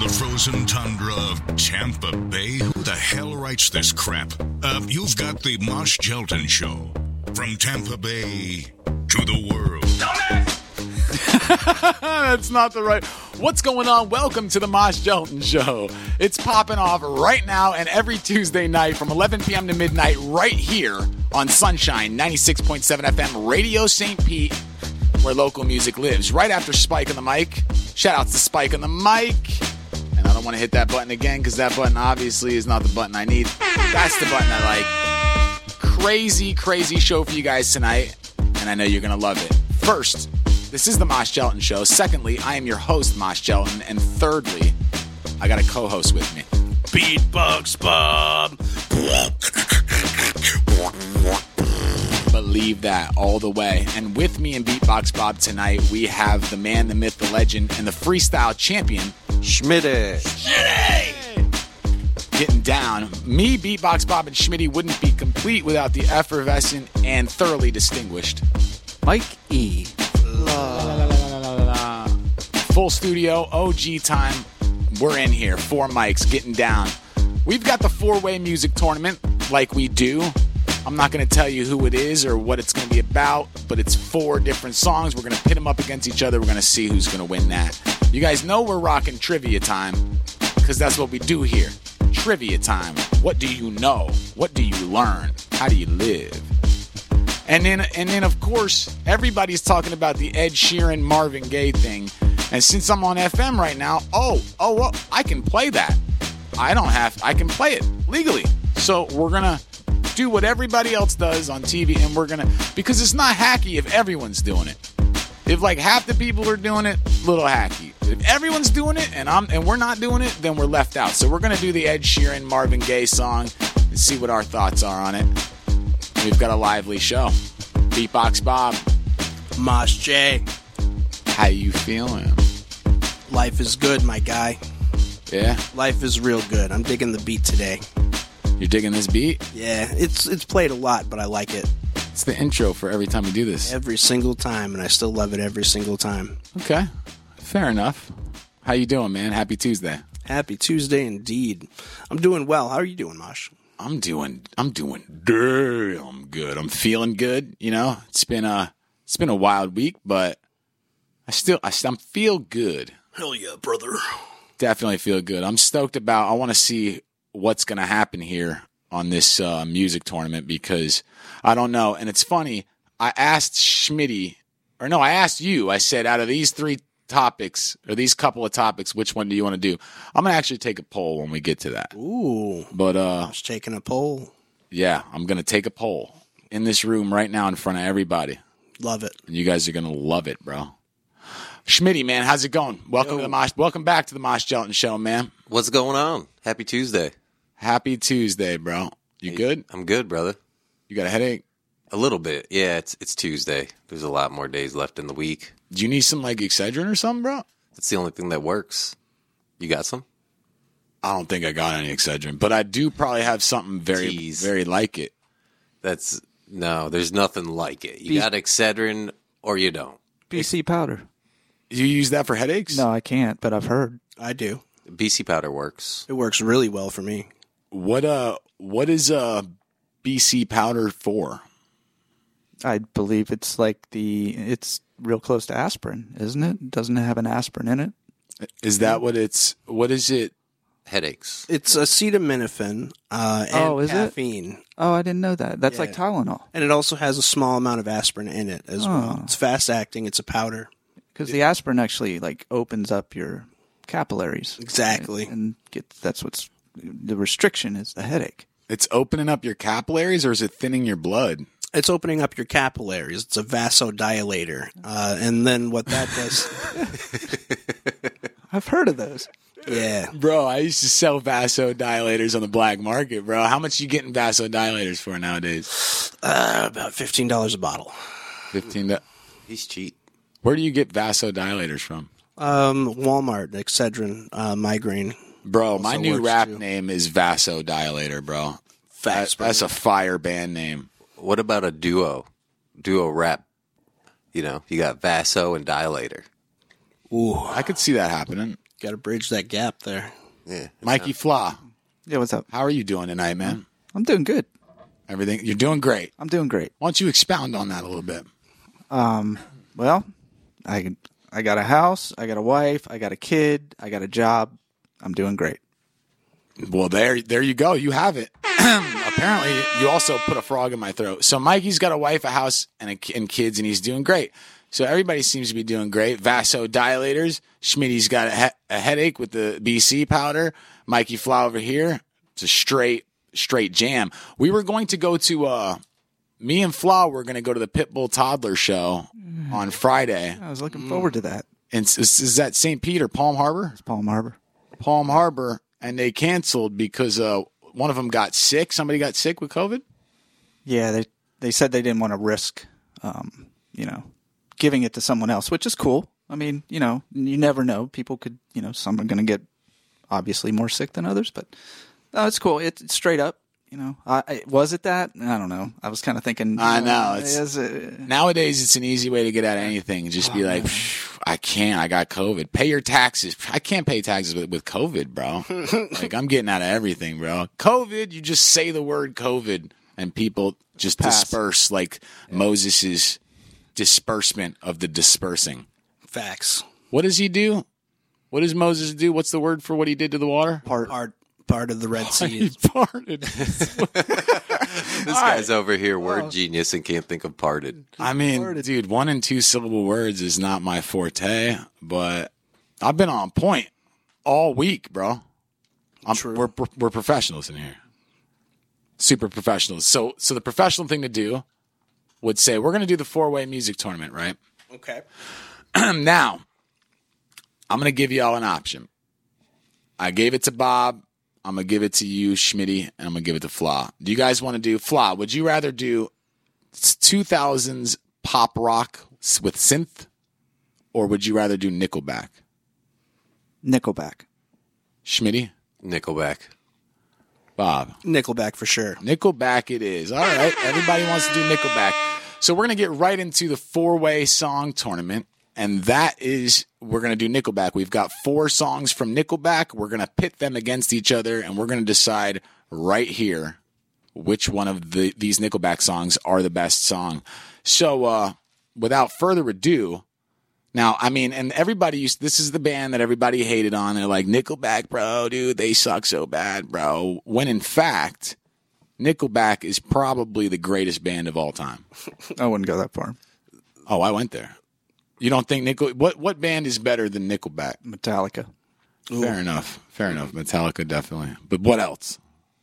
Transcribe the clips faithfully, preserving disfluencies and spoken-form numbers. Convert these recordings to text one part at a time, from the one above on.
the frozen tundra of Tampa Bay, who the hell writes this crap? Uh, you've got the Mosh Gelton Show. From Tampa Bay to the world. That's not the right... What's going on? Welcome to the Mosh Gelton Show. It's popping off right now and every Tuesday night from eleven p.m. to midnight right here on Sunshine ninety-six point seven F M Radio Saint Pete, where local music lives. Right after Spike on the mic. Shout outs to Spike on the mic. And I don't want to hit that button again because that button obviously is not the button I need. That's the button I like. Crazy, crazy show for you guys tonight. And I know you're going to love it. First, this is the Mosh Gelton Show. Secondly, I am your host, Mosh Gelton. And thirdly, I got a co-host with me. Beatbox Bob. Believe that all the way. And with me in Beatbox Bob tonight, we have the man, the myth, the legend, and the freestyle champion, Schmitty. Schmitty! Getting down. Me, Beatbox Bob, and Schmitty wouldn't be complete without the effervescent and thoroughly distinguished Mike E. La, la, la, la, la, la, la. Full studio, O G time. We're in here. Four mics, getting down. We've got the four-way music tournament like we do. I'm not going to tell you who it is or what it's going to be about, but it's four different songs. We're going to pit them up against each other. We're going to see who's going to win that. You guys know we're rocking trivia time because that's what we do here. Trivia time. What do you know? What do you learn? How do you live? And then, and then, of course, everybody's talking about the Ed Sheeran Marvin Gaye thing. And since I'm on F M right now, oh, oh, well, I can play that. I don't have, I can play it legally. So we're going to do what everybody else does on T V, and we're going to, because it's not hacky if everyone's doing it. If like half the people are doing it, little hacky. If everyone's doing it and I'm and we're not doing it, then we're left out. So we're going to do the Ed Sheeran Marvin Gaye song and see what our thoughts are on it. We've got a lively show. Beatbox Bob. Mosh J. How you feeling? Life is good, my guy. Yeah? Life is real good. I'm digging the beat today. You're digging this beat? Yeah, it's it's played a lot, but I like it. It's the intro for every time we do this. Every single time, and I still love it every single time. Okay. Fair enough. How you doing, man? Happy Tuesday. Happy Tuesday indeed. I'm doing well. How are you doing, Mosh? I'm doing I'm doing damn good. I'm feeling good, you know. It's been a it's been a wild week, but I still I still feel good. Hell yeah, brother. Definitely feel good. I'm stoked about I want to see what's going to happen here on this uh, music tournament because I don't know. And it's funny. I asked Schmitty, or no, I asked you. I said, out of these three topics or these couple of topics, which one do you want to do? I'm going to actually take a poll when we get to that. Ooh. But uh, I was taking a poll. Yeah, I'm going to take a poll in this room right now in front of everybody. Love it. And you guys are going to love it, bro. Schmitty, man, how's it going? Welcome Yo. to the Mosh. Welcome back to the Mosh Gelton Show, man. What's going on? Happy Tuesday. Happy Tuesday, bro. You Hey, good? I'm good, brother. You got a headache? A little bit. Yeah, it's it's Tuesday. There's a lot more days left in the week. Do you need some like Excedrin or something, bro? That's the only thing that works. You got some? I don't think I got any Excedrin, but I do probably have something very, Tease. very like it. That's no. There's nothing like it. You Be- got Excedrin or you don't. B C powder. You use that for headaches? No, I can't, but I've heard. I do. B C powder works. It works really well for me. What uh, what is uh, B C powder for? I believe it's like the, it's real close to aspirin, isn't it? Doesn't it have an aspirin in it? Is that what it's? What is it? Headaches. It's acetaminophen uh, and Oh, is it? caffeine. Oh, I didn't know that. That's like Yeah. Tylenol. And it also has a small amount of aspirin in it as well. Oh. It's fast acting. It's a powder. Because the aspirin actually like opens up your capillaries. Exactly. And, and gets, that's what's, the restriction is the headache. It's opening up your capillaries, or is it thinning your blood? It's opening up your capillaries. It's a vasodilator. Uh, and then what that does... I've heard of those. Yeah. Bro, I used to sell vasodilators on the black market, bro. How much you getting vasodilators for nowadays? Uh, about fifteen dollars a bottle. Fifteen. Do- He's cheap. Where do you get vasodilators from? Um, Walmart, Excedrin, uh, migraine. Bro, my Also new works, rap too. name is Vasodilator, bro. Facts, That- that's a fire band name. What about a duo? Duo rap. You know, you got Vaso and Dilator. Ooh. I could see that happening. Got to bridge that gap there. Yeah, Mikey Flaw, Yeah, what's up? how are you doing tonight, man? I'm doing good. Everything you're doing great. I'm doing great. Why don't you expound on that a little bit? Well, I I got a house, I got a wife, I got a kid, I got a job. I'm doing great. Well, there, there you go. You have it. Apparently, you also put a frog in my throat. So Mikey's got a wife, a house, and, a, and kids, and he's doing great. So everybody seems to be doing great. Vasodilators. Schmitty's got a, he- a headache with the B C powder. Mikey Flaw over here. It's a straight, straight jam. We were going to go to, uh, me and Flaw were going to go to the Pitbull Toddler show on Friday. I was looking forward to that. And is, is that Saint Pete or Palm Harbor? It's Palm Harbor. Palm Harbor, and they canceled because uh, one of them got sick. Somebody got sick with COVID. Yeah, they they said they didn't want to risk, um, you know, giving it to someone else, which is cool. I mean, you know, you never know. People could, you know, some are going to get obviously more sick than others, but no, it's cool. It, it's straight up. You know, I, I, was it that? I don't know. I was kind of thinking. I you know. It's, is it- nowadays, it's an easy way to get out of anything. Just be like, I can't. I got COVID. Pay your taxes. I can't pay taxes with, with COVID, bro. Like, I'm getting out of everything, bro. COVID, you just say the word COVID, and people just Pass. disperse like Moses's disbursement of the dispersing. Facts. What does he do? What does Moses do? What's the word for what he did to the water? part? Part part of the Red He Sea. parted. This guy's over here, word genius, and can't think of parted. I mean, dude, one and two syllable words is not my forte, but I've been on point all week, bro. I'm, True. We're we're professionals in here, super professionals. So so the professional thing to do would say we're going to do the four way music tournament, right? Okay. Now, I'm going to give you all an option. I gave it to Bob. I'm going to give it to you, Schmitty, and I'm going to give it to Flaw. Do you guys want to do Flaw? Would you rather do two thousands pop rock with synth, or would you rather do Nickelback? Nickelback. Schmitty? Nickelback. Bob? Nickelback for sure. Nickelback it is. All right. Everybody wants to do Nickelback. So we're going to get right into the four-way song tournament, and that is we're going to do Nickelback. We've got four songs from Nickelback. We're going to pit them against each other, and we're going to decide right here which one of the, these Nickelback songs are the best song. So uh, without further ado, now, I mean, and everybody used, this is the band that everybody hated on. They're like, Nickelback, bro, dude, they suck so bad, bro. When in fact, Nickelback is probably the greatest band of all time. I wouldn't go that far. Oh, I went there. You don't think Nickel? What what band is better than Nickelback? Metallica. Fair enough. Fair enough. Metallica definitely. But what else?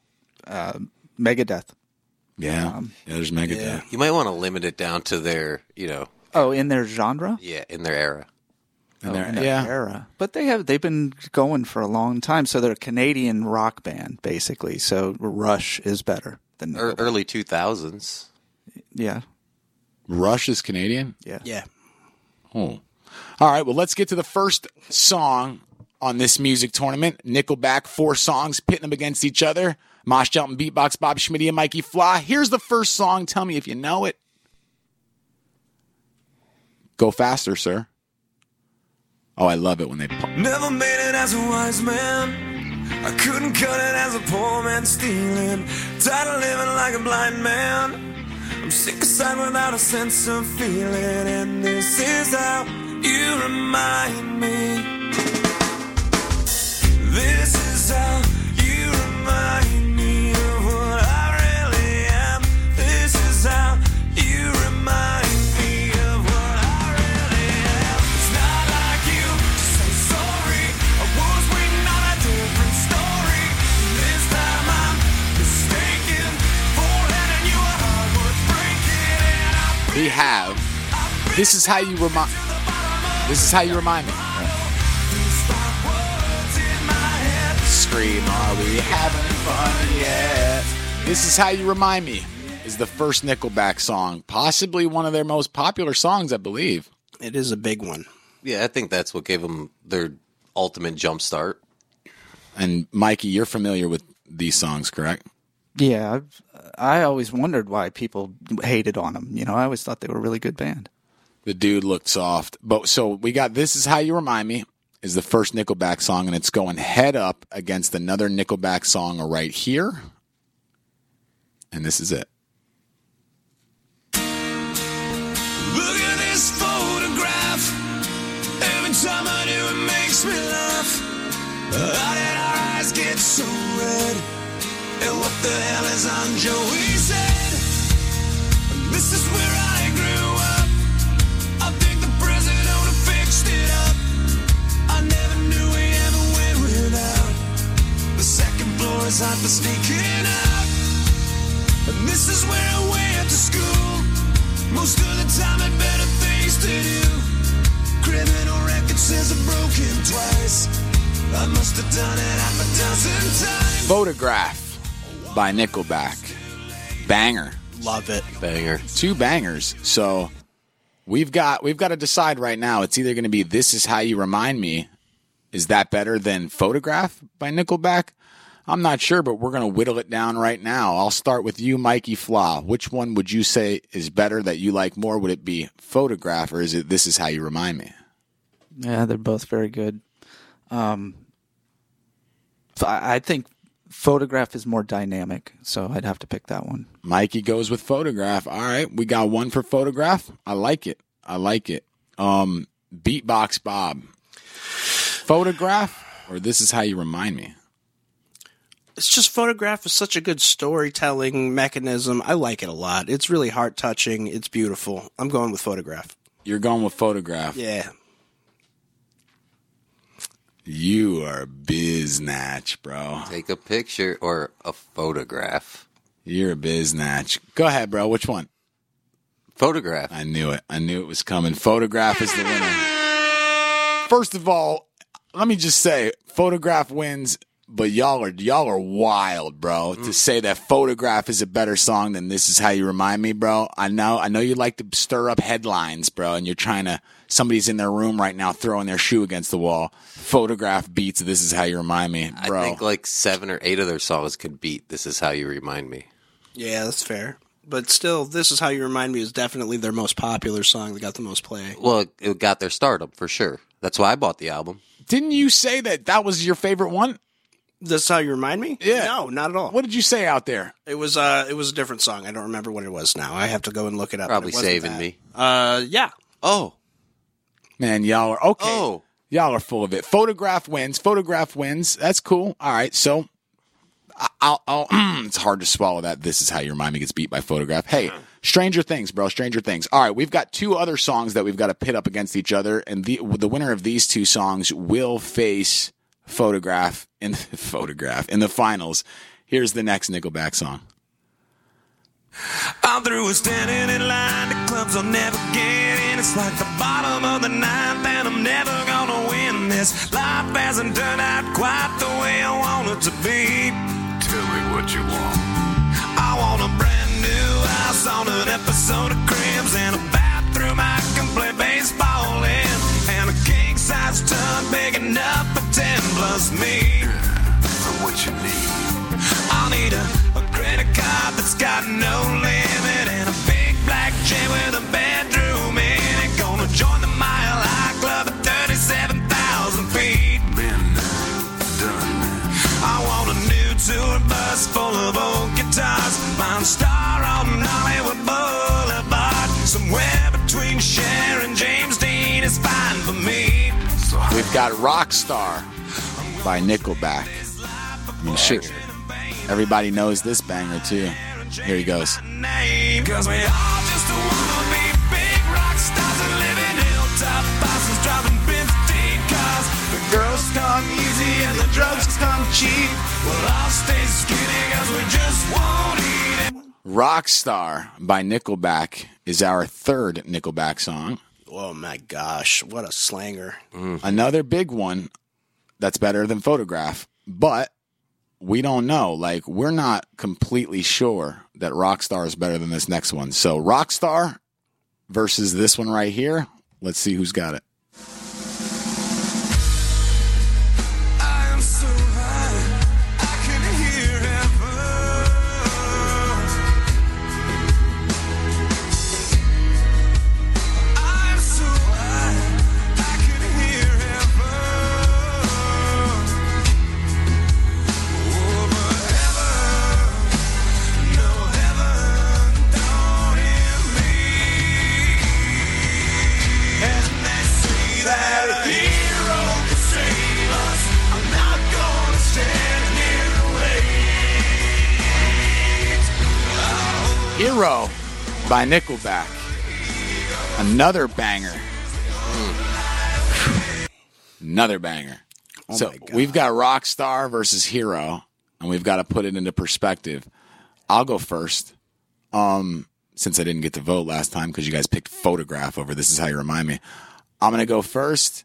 Megadeth. Yeah, yeah. There's Megadeth. yeah. You might want to limit it down to their, you know, Oh, in their genre? yeah, in their era. And Oh, they're- in their yeah. era. But they have they've been going for a long time. So they're a Canadian rock band, basically. So Rush is better than Er, Nickelback. early two thousands. Yeah. Rush is Canadian. Yeah. Yeah. Oh. All right. Well, let's get to the first song on this music tournament. Nickelback, four songs, pitting them against each other. Mosh Jump and Beatbox, Bob Schmitty and Mikey Flaw. Here's the first song. Tell me if you know it. Go faster, sir. Oh, I love it when they pump. Never made it as a wise man. I couldn't cut it as a poor man stealing. Tired of living like a blind man. I'm sick aside without a sense of feeling. And this is how you remind me. This is how you remind me of what I really am. This is how you remind me of what I really am. It's not like you to say sorry. I was waiting on a different story. This time I'm mistaken for letting you a heart worth breaking. And I We have. This is how you remind. This is how you remind me. Scream, are we having fun yet? This is how you remind me. Is the first Nickelback song, possibly one of their most popular songs, I believe. It is a big one. Yeah, I think that's what gave them their ultimate jump start. And Mikey, you're familiar with these songs, correct? Yeah. I've, I always wondered why people hated on them. You know, I always thought they were a really good band. The dude looked soft. But so we got This Is How You Remind Me, is the first Nickelback song, and it's going head up against another Nickelback song right here. And this is it. Look at this photograph. Every time I do, it makes me laugh. How did our eyes get so red? And what the hell is on Joey's head? This is where I grew up. I think the president would have fixed it up. I never knew we ever went without. The second floor is hot for sneaking out. And this is where I went to school. Most of the time had better things to do. Criminal record says I'm broken twice. I must have done it half a dozen times. Photograph by Nickelback. Banger. Love it. Banger. Two bangers. So we've got we've got to decide right now. It's either going to be This Is How You Remind Me. Is that better than Photograph by Nickelback? I'm not sure, but we're going to whittle it down right now. I'll start with you, Mikey Flaw. Which one would you say is better, that you like more? Would it be Photograph, or is it This Is How You Remind Me? Yeah, they're both very good. Um, I I think Photograph is more dynamic, so I'd have to pick that one. Mikey goes with Photograph. All right, we got one for Photograph. I like it. I like it. Um, Beatbox Bob. Photograph, or This Is How You Remind Me? It's just Photograph is such a good storytelling mechanism. I like it a lot. It's really heart touching. It's beautiful. I'm going with Photograph. You're going with Photograph. Yeah. You are biznatch, bro. Take a picture or a photograph. You're a biznatch. Go ahead, bro. Which one? Photograph. I knew it. I knew it was coming. Photograph is the winner. First of all, let me just say, Photograph wins, but y'all are y'all are wild, bro. Mm. To say that Photograph is a better song than This Is How You Remind Me, bro. I know I know you like to stir up headlines, bro, and you're trying to, somebody's in their room right now throwing their shoe against the wall. Photograph beats This Is How You Remind Me, bro. I think like seven or eight of their songs could beat This Is How You Remind Me. Yeah, that's fair. But still, This Is How You Remind Me is definitely their most popular song that got the most play. Well, it, it got their stardom for sure. That's why I bought the album. Didn't you say that that was your favorite one? This Is How You Remind Me? Yeah. No, not at all. What did you say out there? It was uh, it was a different song. I don't remember what it was now. I have to go and look it up. Probably It wasn't Saving that. Me. Uh, yeah. Oh. Man, y'all are okay. Oh. Y'all are full of it. Photograph wins. Photograph wins. That's cool. All right. So I'll, I'll it's hard to swallow that This Is How You Remind Me gets beat by Photograph. Hey, Stranger Things, bro. Stranger Things. All right. We've got two other songs that we've got to pit up against each other. And the, the winner of these two songs will face Photograph in the Photograph in the finals. Here's the next Nickelback song. I'm through with standing in line. The clubs I'll never get in. It's like the bottom of the ninth, and I'm never gonna win this. Life hasn't turned out quite the way I want it to be. Tell me what you want. I want a brand new house on an episode of Cribs, and a bathroom I can play baseball in, and a king size tub big enough for ten plus me. For what you need. I'll need a, a credit card that's got no limit, and a big black jet with a bedroom in it. Gonna join the Mile High Club at thirty-seven thousand feet. Been done. I want a new tour bus full of old guitars. Mine star on Hollywood Boulevard. Somewhere between Cher and James Dean is fine for me. We've got Rockstar by Nickelback. I mean, shit. Everybody knows this banger, too. Here he goes. Cause we all just wanna be big rock stars and live in hilltop houses driving fifteen cars. The girls come easy and the drugs come cheap. We'll all stay skinny cause we just won't eat it. Rockstar by Nickelback is our third Nickelback song. Oh my gosh, what a slanger. Mm. Another big one that's better than Photograph, but we don't know. Like, we're not completely sure that Rockstar is better than this next one. So Rockstar versus this one right here. Let's see who's got it. I am so high, I can hear heaven. I am so high, I can hear heaven. Hero by Nickelback. Another banger. Another banger. Oh so my God. we've got Rockstar versus Hero, and we've got to put it into perspective. I'll go first, um, since I didn't get to vote last time because you guys picked Photograph over This Is How You Remind Me. I'm going to go first.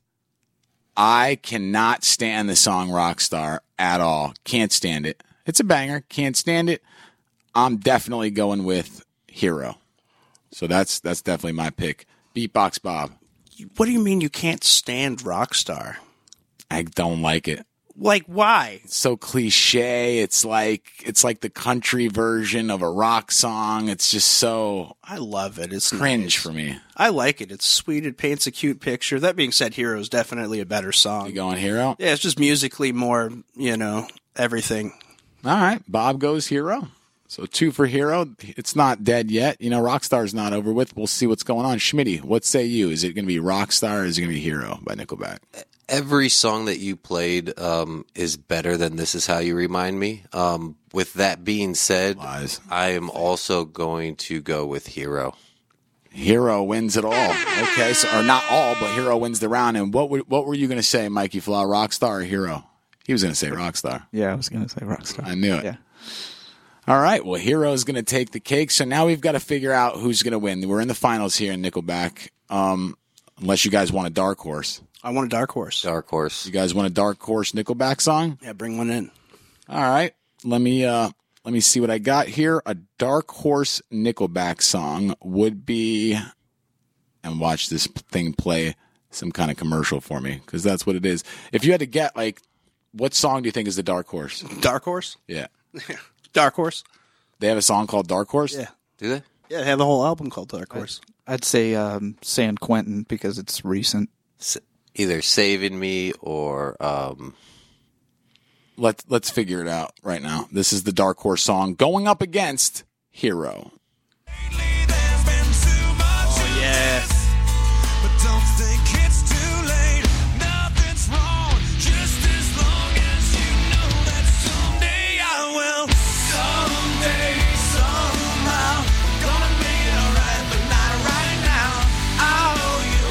I cannot stand the song Rockstar at all. Can't stand it. It's a banger. Can't stand it. I'm definitely going with Hero. So that's that's definitely my pick. Beatbox Bob. What do you mean you can't stand Rockstar? I don't like it. Like, why? It's so cliche. It's like it's like the country version of a rock song. It's just so I love it. It's cringe nice. for me. I like it. It's sweet. It paints a cute picture. That being said, Hero is definitely a better song. You going Hero? Yeah, it's just musically more, you know, everything. All right. Bob goes Hero. So two for Hero. It's not dead yet. You know, Rockstar's not over with. We'll see what's going on. Schmitty, what say you? Is it going to be Rockstar or is it going to be Hero by Nickelback? Every song that you played um, is better than This Is How You Remind Me. Um, with that being said, Lies. I am also going to go with Hero. Hero wins it all. Okay, so or not all, but Hero wins the round. And what were, what were you going to say, Mikey Flaw? Rockstar or Hero? He was going to say Rockstar. Yeah, I was going to say Rockstar. I knew it. Yeah. All right. Well, Hero's going to take the cake. So now we've got to figure out who's going to win. We're in the finals here in Nickelback. Um, unless you guys want a dark horse. I want a dark horse. Dark Horse. You guys want a dark horse Nickelback song? Yeah, bring one in. All right. Let me uh, let me see what I got here. A dark horse Nickelback song would be, and watch this thing play some kind of commercial for me because that's what it is. If you had to get like, what song do you think is the dark horse? Dark horse? Yeah. Dark horse? They have a song called Dark Horse? Yeah. Do they? Yeah, they have the whole album called Dark Horse. I'd say um, San Quentin because it's recent. S- either Saving Me or um, Let's let's figure it out right now. This is the Dark Horse song going up against Hero. Oh, yeah. But don't think it's too late. Nothing's wrong. Just as long as you know that someday I will. Someday, somehow, gonna make it alright, but not right now. I owe you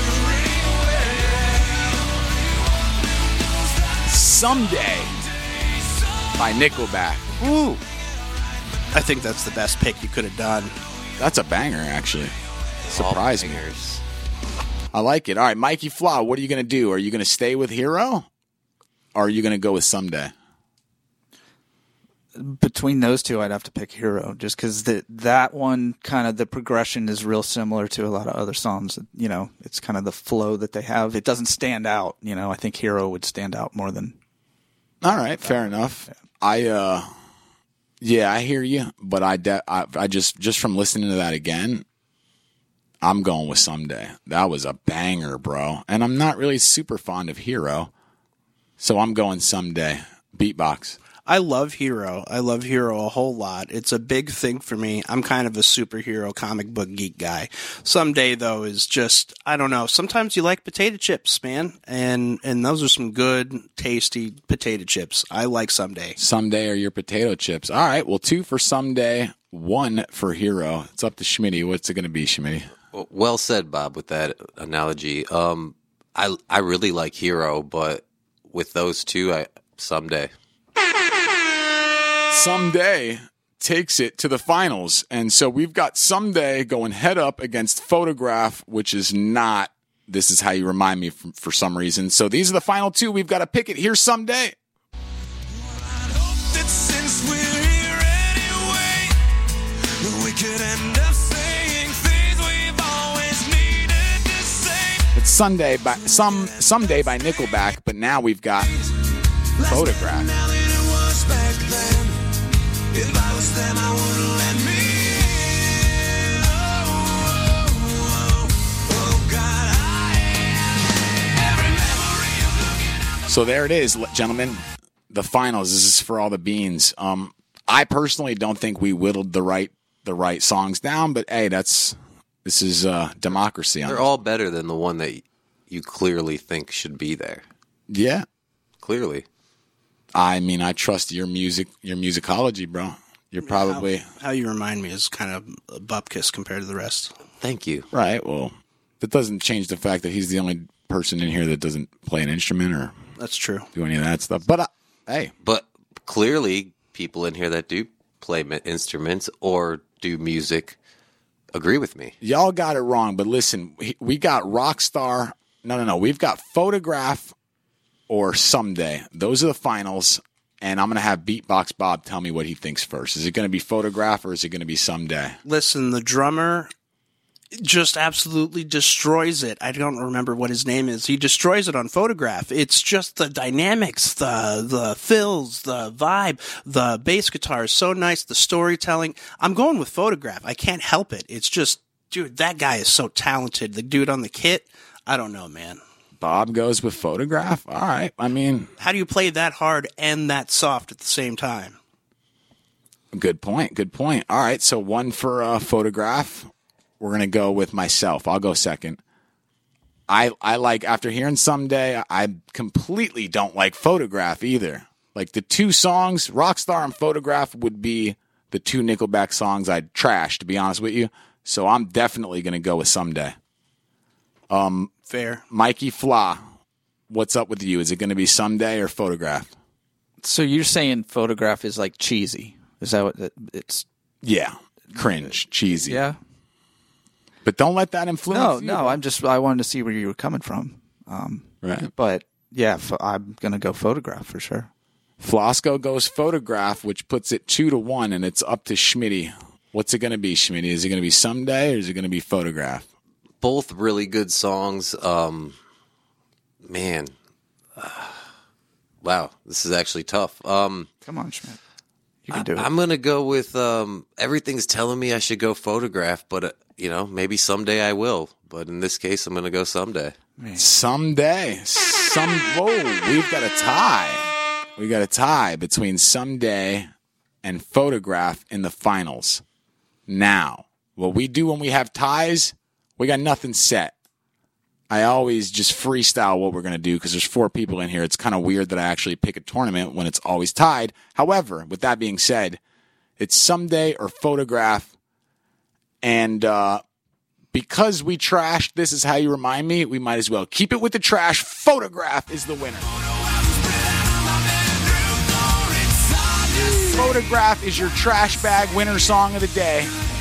wondering. Someday by Nickelback. Ooh. I think that's the best pick you could have done. That's a banger, actually. All Surprise me. bangers. I like it. All right, Mikey Flaw, what are you going to do? Are you going to stay with Hero? Or are you going to go with Someday? Between those two, I'd have to pick Hero, just because that that one kind of the progression is real similar to a lot of other songs. You know, it's kind of the flow that they have. It doesn't stand out. You know, I think Hero would stand out more than. All right, fair enough. I, uh, yeah, I hear you, but I, de- I, I just, just from listening to that again, I'm going with Someday. That was a banger, bro. And I'm not really super fond of Hero, so I'm going Someday. Beatbox. I love Hero. I love Hero a whole lot. It's a big thing for me. I'm kind of a superhero comic book geek guy. Someday, though, is just, I don't know. Sometimes you like potato chips, man. And and those are some good, tasty potato chips. I like Someday. Someday are your potato chips. All right, well, two for Someday, one for Hero. It's up to Schmitty. What's it going to be, Schmitty? Well- Well said, Bob, with that analogy. Um, I I really like Hero, but with those two, I Someday. Someday takes it to the finals. And so we've got Someday going head up against Photograph, which is not This Is How You Remind Me for, for some reason. So these are the final two. We've got to pick it. Here's Someday. I hope that since we're here anyway, we could end up saying things we've always needed to say. It's Sunday by some Someday by Nickelback, but now we've got Photograph. Now that it was back then, if I was them, I wouldn't let me in. Oh, oh, oh, oh, God, I every memory of looking out. So there it is, le- gentlemen. The finals. This is for all the beans. Um, I personally don't think we whittled the right the right songs down, but hey, that's this is uh, democracy. On They're this. all better than the one that you clearly think should be there. Yeah. Clearly. I mean, I trust your music, your musicology, bro. You're probably How, how you remind me is kind of a bupkis compared to the rest. Thank you. right. Well, that doesn't change the fact that he's the only person in here that doesn't play an instrument or That's true. do any of that stuff. But uh, hey, But clearly, people in here that do play mi- instruments or do music agree with me. y'all got it wrong. But listen, we- we got Rockstar. No, no, no. We've got Photograph or Someday. Those are the finals. And I'm going to have Beatbox Bob tell me what he thinks first. Is it going to be Photograph or is it going to be Someday? Listen, the drummer just absolutely destroys it. I don't remember what his name is. He destroys it on Photograph. It's just the dynamics, the the fills, the vibe, the bass guitar is so nice, the storytelling. I'm going with Photograph. I can't help it. It's just, dude, that guy is so talented. The dude on the kit, I don't know, man. Bob goes with Photograph. All right. I mean, How do you play that hard and that soft at the same time? good point. Good point. All right. So one for uh, Photograph. We're going to go with myself. I'll go second. I I like, after hearing Someday, I completely don't like Photograph either. Like the two songs, Rockstar and Photograph, would be the two Nickelback songs I'd trash, to be honest with you. So I'm definitely going to go with Someday. Fair. Mikey Fla, what's up with you? Is it going to be Someday or Photograph? So you're saying Photograph is like cheesy? Is that what it- it's? Yeah. Cringe. Cheesy. Yeah. But don't let that influence No, you. no. I'm just. I wanted to see where you were coming from. Um, Right. but yeah, pho- I'm gonna go Photograph for sure. Flosco goes Photograph, which puts it two to one, and it's up to Schmitty. What's it going to be, Schmitty? Is it going to be Someday or is it going to be Photograph? Both really good songs. Um, man, uh, wow, this is actually tough. Um, Come on, Schmidt. You can do it. I'm gonna go with um, everything's telling me I should go Photograph, but uh, you know, maybe someday I will. But in this case, I'm gonna go Someday. Someday. Some. Whoa, we've got a tie. We got a tie between Someday and Photograph in the finals. Now, what we do when we have ties, we got nothing set. I always just freestyle what we're going to do because there's four people in here. It's kind of weird that I actually pick a tournament when it's always tied. However, with that being said, it's Someday or Photograph. And uh, because we trashed This Is How You Remind Me, we might as well keep it with the trash. Photograph is the winner. Photograph is your trash bag winner song of the day.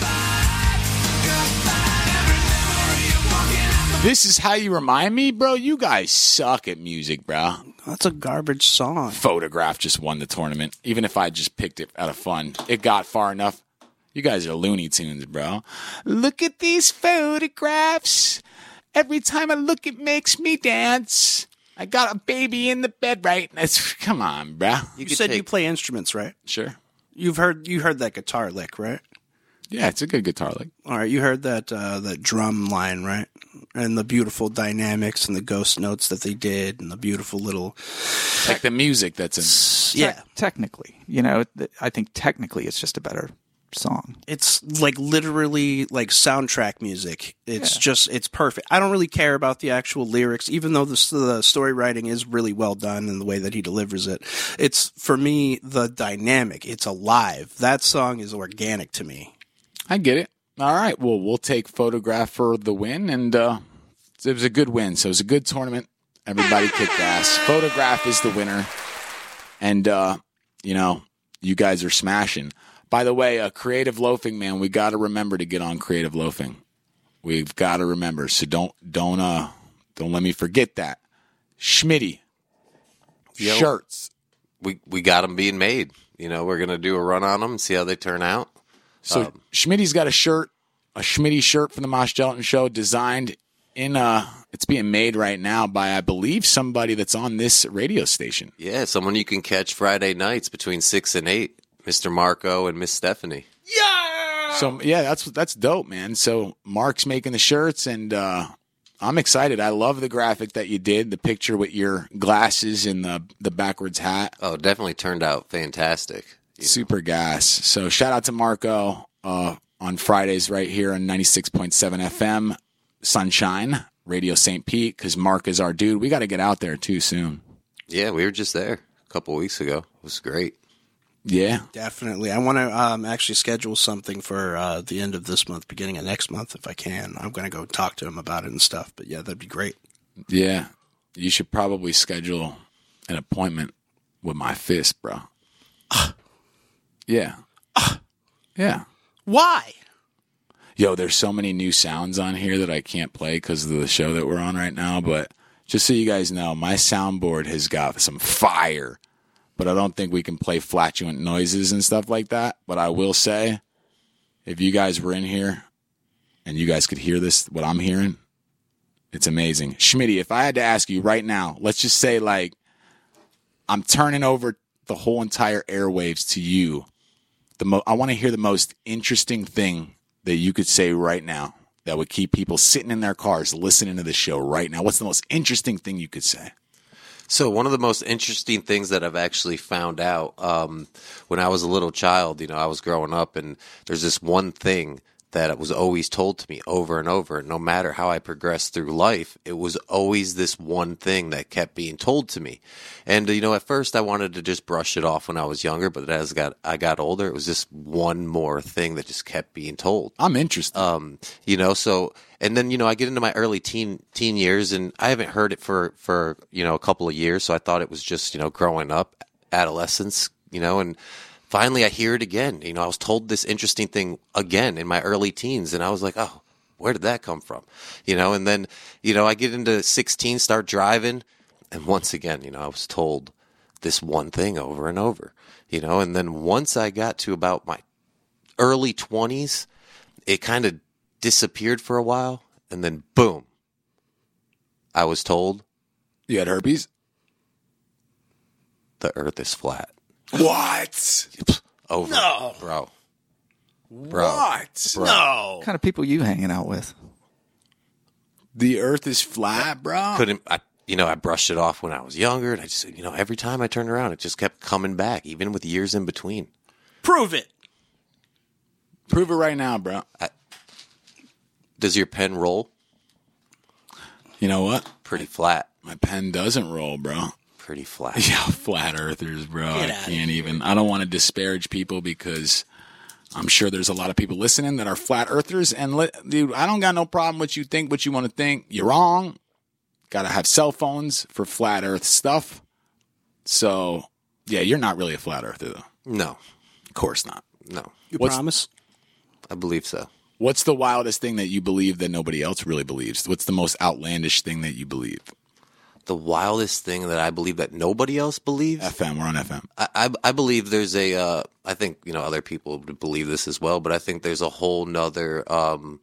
This Is How You Remind Me, bro. You guys suck at music, bro. That's a garbage song. Photograph just won the tournament. Even if I just picked it out of fun, it got far enough. You guys are Looney Tunes, bro. Look at these photographs. Every time I look, it makes me dance. I got a baby in the bed right now. It's, come on, bro. You, could said take- you play instruments, right? Sure. You've heard you heard that guitar lick, right? Yeah, it's a good guitar lick. All right, you heard that uh, that drum line, right? And the beautiful dynamics and the ghost notes that they did, and the beautiful little Like the music that's in. yeah. Te- technically, you know, th- I think technically it's just a better song. It's like literally like soundtrack music. It's just it's perfect. I don't really care about the actual lyrics, even though the, the story writing is really well done in the way that he delivers it. It's for me the dynamic. It's alive. That song is organic to me. I get it. All right. Well, we'll take Photograph for the win, and uh, it was a good win. So it was a good tournament. Everybody kicked ass. Photograph is the winner, and uh, you know, you guys are smashing. By the way, uh, Creative Loafing, man, we got to remember to get on Creative Loafing. We've got to remember. So don't don't uh don't let me forget that. Schmitty Yo. shirts. We we got them being made. You know, we're gonna do a run on them and see how they turn out. So Um, Schmitty's got a shirt, a Schmitty shirt from the Mosh Gelatin Show, designed in uh it's being made right now by, I believe, somebody that's on this radio station. Yeah, someone you can catch Friday nights between six and eight, Mister Marco and Miss Stephanie. So yeah, that's that's dope, man. So Mark's making the shirts, and uh I'm excited. I love the graphic that you did, the picture with your glasses and the the backwards hat. Oh, it definitely turned out fantastic. Super gas. So shout out to Marco uh, on Fridays right here on ninety-six point seven F M, Sunshine, Radio Saint Pete, because Mark is our dude. We got to get out there too soon. Yeah, we were just there a couple weeks ago. It was great. Yeah. Definitely. I want to um, actually schedule something for uh, the end of this month, beginning of next month, if I can. I'm going to go talk to him about it and stuff. But yeah, that'd be great. Yeah. You should probably schedule an appointment with my fist, bro. Yeah. Yeah. Why? Yo, there's so many new sounds on here that I can't play because of the show that we're on right now. But just so you guys know, my soundboard has got some fire. But I don't think we can play flatulent noises and stuff like that. But I will say, if you guys were in here and you guys could hear this, what I'm hearing, it's amazing. Schmitty, if I had to ask you right now, let's just say like I'm turning over the whole entire airwaves to you. The mo- I want to hear the most interesting thing that you could say right now that would keep people sitting in their cars listening to the show right now. What's the most interesting thing you could say? So one of the most interesting things that I've actually found out um, when I was a little child, you know, I was growing up, and there's this one thing that was always told to me over and over. No matter how I progressed through life, it was always this one thing that kept being told to me. And, you know, at first I wanted to just brush it off when I was younger, but as got, I got older, it was just one more thing that just kept being told. I'm interested. Um, you know, so, and then, you know, I get into my early teen, teen years, and I haven't heard it for, for, you know, a couple of years. So I thought it was just, you know, growing up, adolescence, you know, and finally I hear it again. You know, I was told this interesting thing again in my early teens, and I was like, oh, where did that come from? You know, and then, you know, I get into sixteen, start driving, and once again, you know, I was told this one thing over and over, you know, and then once I got to about my early twenties, it kind of disappeared for a while, and then boom, I was told You had herpes? the earth is flat. What? Over. No. Bro. Bro. What? Bro. No. What kind of people you hanging out with? The earth is flat, bro? Couldn't, I, you know, I brushed it off when I was younger, and I just, you know, every time I turned around, it just kept coming back, even with years in between. Prove it. Prove it right now, bro. Does your pen roll? You know what? Pretty flat. My pen doesn't roll, bro. Pretty flat. Yeah, flat earthers, bro. Get I outta can't even. I don't want to disparage people because I'm sure there's a lot of people listening that are flat earthers. And, let, dude, I don't got no problem with you think what you want to think. You're wrong. Got to have cell phones for flat earth stuff. So, yeah, you're not really a flat earther, though. No. Of course not. No. You What's- promise? I believe so. What's the wildest thing that you believe that nobody else really believes? What's the most outlandish thing that you believe? The wildest thing that I believe that nobody else believes? F M, we're on F M. I, I, I believe there's a, uh, I think, you know, other people would believe this as well, but I think there's a whole nother um,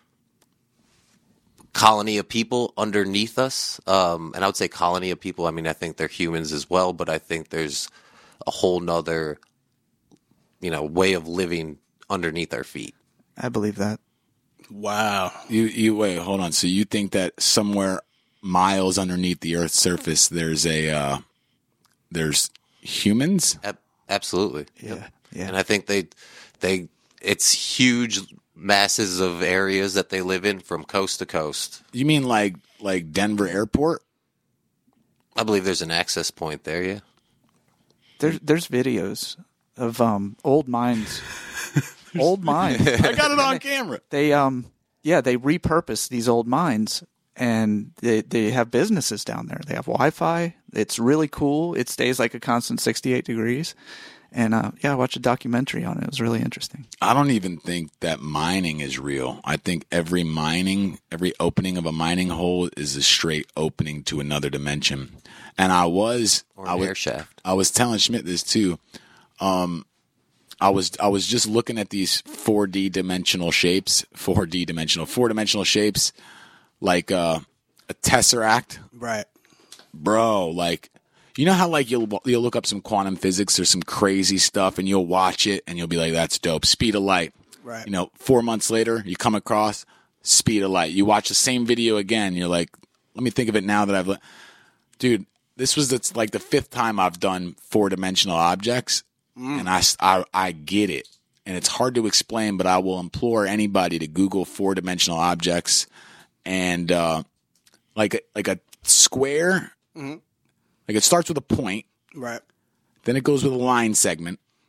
colony of people underneath us. Um, and I would say colony of people. I mean, I think they're humans as well, but I think there's a whole nother, you know, way of living underneath our feet. I believe that. Wow. You, you wait, hold on. So you think that somewhere miles underneath the Earth's surface, there's a, uh, there's humans? Ab- absolutely. Yeah. Yeah. And I think they, they, it's huge masses of areas that they live in from coast to coast. You mean like, like Denver Airport? I believe there's an access point there, yeah. There's there's videos of um old mines. Old mines. I got it on camera. They um yeah, they repurpose these old mines, and they they have businesses down there. They have Wi-Fi. It's really cool. It stays like a constant sixty-eight degrees. And uh, yeah, I watched a documentary on it. It was really interesting. I don't even think that mining is real. I think every mining, every opening of a mining hole is a straight opening to another dimension. And I was, Or I an was, air shaft. I was telling Schmidt this too. Um, I was, I was just looking at these four D dimensional shapes, four D dimensional, four dimensional shapes, like uh, a tesseract, Right. bro. Like, you know how like you'll you'll look up some quantum physics or some crazy stuff, and you'll watch it, and you'll be like, "That's dope." Speed of light. Right. You know, four months later, you come across speed of light. You watch the same video again. You're like, "Let me think of it now that I've." Le-. Dude, this was the, like the fifth time I've done four dimensional objects, and I, I I get it, and it's hard to explain, but I will implore anybody to Google four dimensional objects, and uh, like a, like a square. Like it starts with a point, Right. then it goes with a line segment,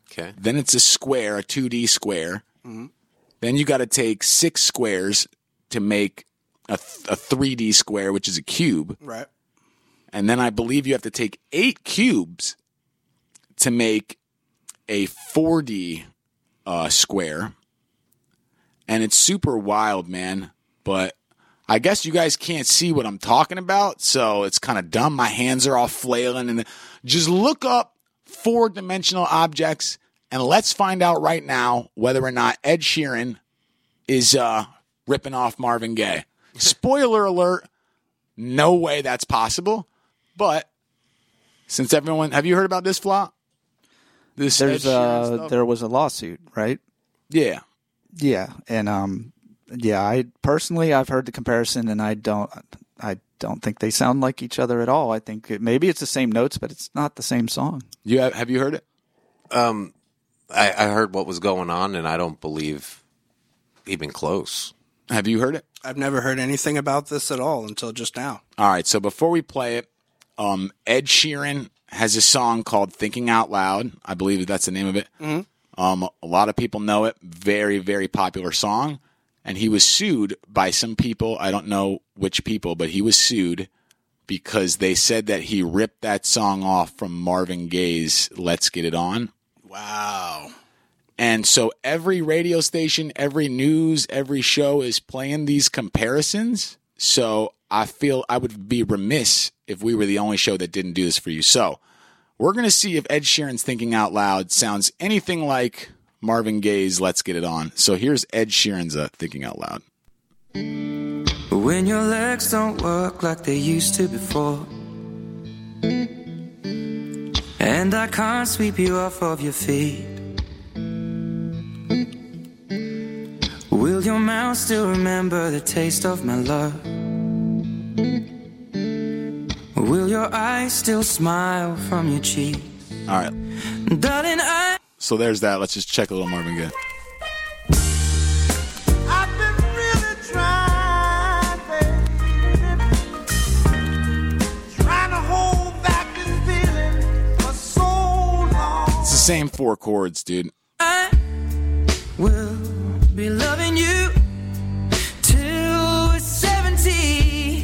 Okay. Then it's a square, a two D square. Mm-hmm. Then you got to take six squares to make a, th- a three D square, which is a cube. Right. And then I believe you have to take eight cubes to make a four D uh, square. And it's super wild, man. But I guess you guys can't see what I'm talking about, so it's kind of dumb. My hands are all flailing. And just look up four-dimensional objects, and let's find out right now whether or not Ed Sheeran is uh, ripping off Marvin Gaye. Spoiler alert, no way that's possible. But since everyone, have you heard about this flop? This There's Ed Sheeran uh stuff? there was a lawsuit, right? Yeah. Yeah, and um, yeah, I personally I've heard the comparison, and I don't, I don't think they sound like each other at all. I think it, maybe it's the same notes, but it's not the same song. You have, have you heard it? Um, I, I heard what was going on, and I don't believe even close. Have you heard it? I've never heard anything about this at all until just now. All right, so before we play it, um, Ed Sheeran has a song called Thinking Out Loud. I believe that's the name of it. Mm-hmm. Um, a lot of people know it. Very, very popular song. And he was sued by some people. I don't know which people, but he was sued because they said that he ripped that song off from Marvin Gaye's Let's Get It On. Wow. And so every radio station, every news, every show is playing these comparisons. So I feel I would be remiss if we were the only show that didn't do this for you. So we're going to see if Ed Sheeran's Thinking Out Loud sounds anything like Marvin Gaye's Let's Get It On. So here's Ed Sheeran's uh, Thinking Out Loud. When your legs don't work like they used to before, and I can't sweep you off of your feet, will your mouth still remember the taste of my love? Will your eyes still smile from your cheeks? All right. Darling, I... So there's that. Let's just check a little Marvin Gaye. I've been really trying, baby, trying to hold back this feeling for so long. It's the same four chords, dude. I will be loving you till we're seventy.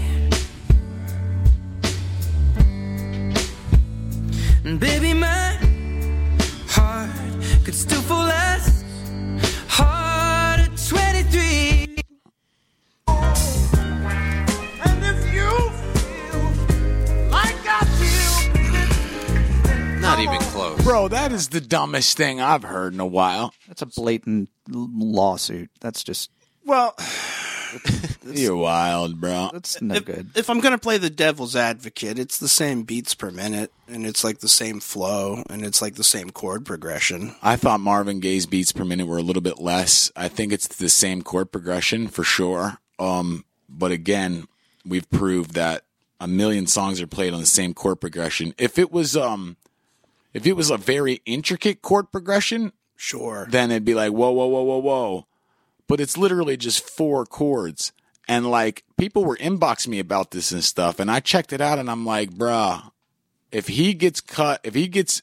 And baby, my heart could still fall as hard at twenty-three. And if you feel like I feel, Not even close. Bro, that is the dumbest thing I've heard in a while. That's a blatant l- lawsuit. That's just Well, You're wild, bro. that's no if, good. if I'm going to play the devil's advocate, it's the same beats per minute, and it's like the same flow, and it's like the same chord progression. I thought Marvin Gaye's beats per minute were a little bit less. I think it's the same chord progression for sure. Um, but again, we've proved that a million songs are played on the same chord progression. If it was, um, if it was a very intricate chord progression, Sure. then it'd be like, whoa, whoa, whoa, whoa, whoa. But it's literally just four chords. And like, people were inboxing me about this and stuff, and I checked it out, and I'm like, bruh, if he gets cut, if he gets,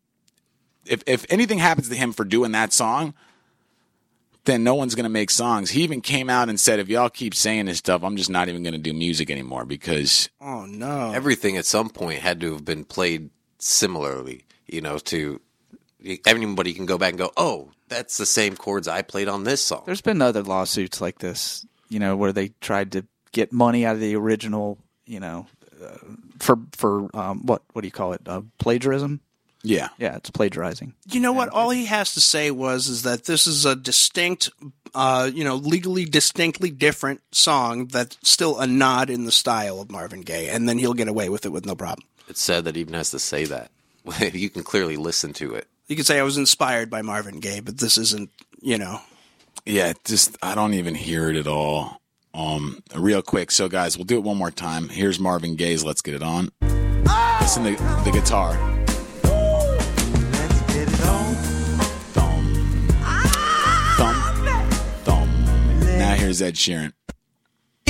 if if anything happens to him for doing that song, then no one's gonna make songs. He even came out and said, if y'all keep saying this stuff, I'm just not even gonna do music anymore because Oh, no. Everything at some point had to have been played similarly, you know, to anybody can go back and go, oh, that's the same chords I played on this song. There's been other lawsuits like this, you know, where they tried to get money out of the original, you know, uh, for for um, what what do you call it? Uh, plagiarism. yeah. Yeah, it's plagiarizing. You know what? All he has to say was is that this is a distinct, uh, you know, legally distinctly different song that's still a nod in the style of Marvin Gaye, and then he'll get away with it with no problem. It's sad that he even has to say that. You can clearly listen to it. You could say I was inspired by Marvin Gaye, but this isn't, you know. Yeah, it just I don't even hear it at all. Um, real quick, so guys, we'll do it one more time. Here's Marvin Gaye's "Let's Get It On." Listen to the guitar. let's get it on. Thumb, thumb, thumb. Now here's Ed Sheeran.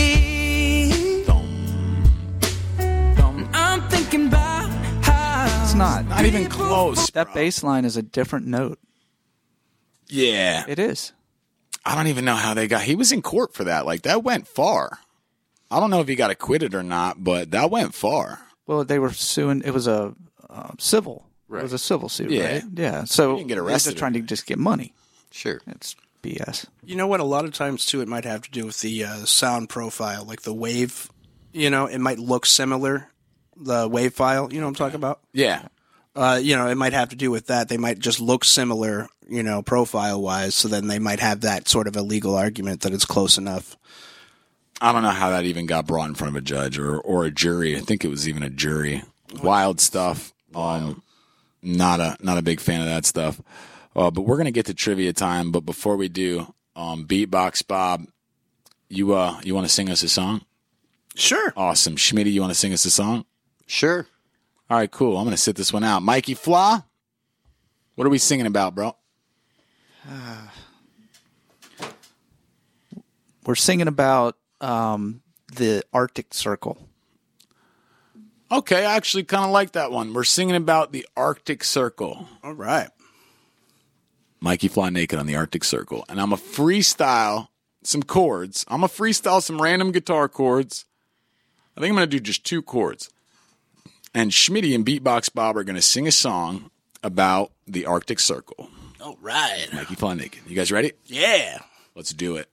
Thumb, thumb. I'm thinking about how It's not. Not even close. That bro. bass line is a different note. Yeah. It is. I don't even know how they got. He was in court for that. Like, that went far. I don't know if he got acquitted or not, but that went far. Well, they were suing. It was a uh, civil. Right. It was a civil suit, Yeah. right? Yeah. So He didn't get they're arrested just trying or to just get money. Sure. It's B S. You know what? A lot of times, too, it might have to do with the uh, sound profile, like the wave. You know, it might look similar, the wave file. You know what I'm talking about? Yeah. Uh, you know, it might have to do with that. They might just look similar, you know, profile-wise, so then they might have that sort of a legal argument that it's close enough. I don't know how that even got brought in front of a judge or, or a jury. I think it was even a jury. Wild stuff. Um, not a not a big fan of that stuff. Uh, but we're gonna get to trivia time. But before we do, um, Beatbox Bob, you uh you want to sing us a song? Sure. Awesome, Schmitty, you want to sing us a song? Sure. All right, cool. I'm gonna sit this one out. Mikey Flaw, what are we singing about, bro? We're singing about um, the Arctic Circle. Okay, I actually kind of like that one. We're singing about the Arctic Circle. All right. Mikey Fly Naked on the Arctic Circle. And I'm a freestyle some chords. I'm a freestyle some random guitar chords. I think I'm going to do just two chords. And Schmitty and Beatbox Bob are going to sing a song about the Arctic Circle. All right. Mikey Fly Naked. You guys ready? Yeah. Let's do it.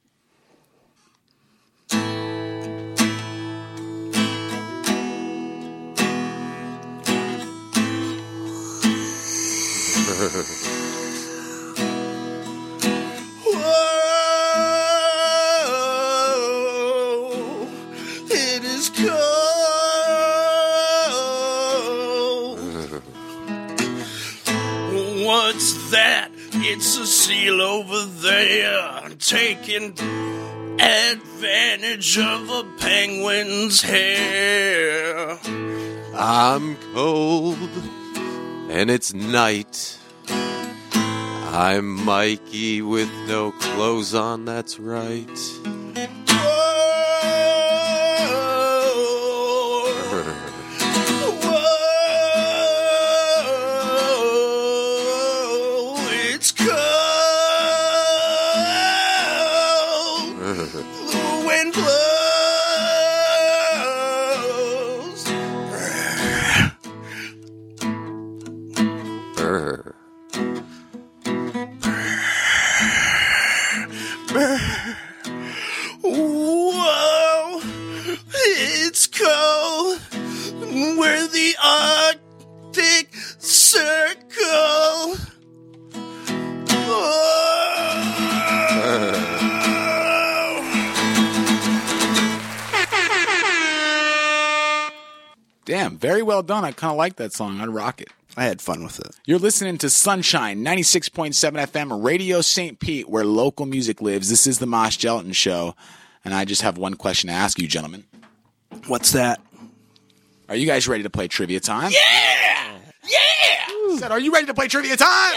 Whoa, it is cold. What's that? It's a seal over there taking advantage of a penguin's hair. I'm cold, and it's night. I'm Mikey with no clothes on, that's right. Whoa, it's cold. The wind blows. Brr. Whoa, it's cold. We're the Arctic Circle. Whoa. Damn, very well done. I kind of like that song. I'd rock it. I had fun with it. You're listening to Sunshine, ninety-six point seven F M, Radio Saint Pete, where local music lives. This is the Mosh Gelatin Show, and I just have one question to ask you, gentlemen. What's that? Are you guys ready to play trivia time? Yeah! Yeah! I said, are you ready to play trivia time?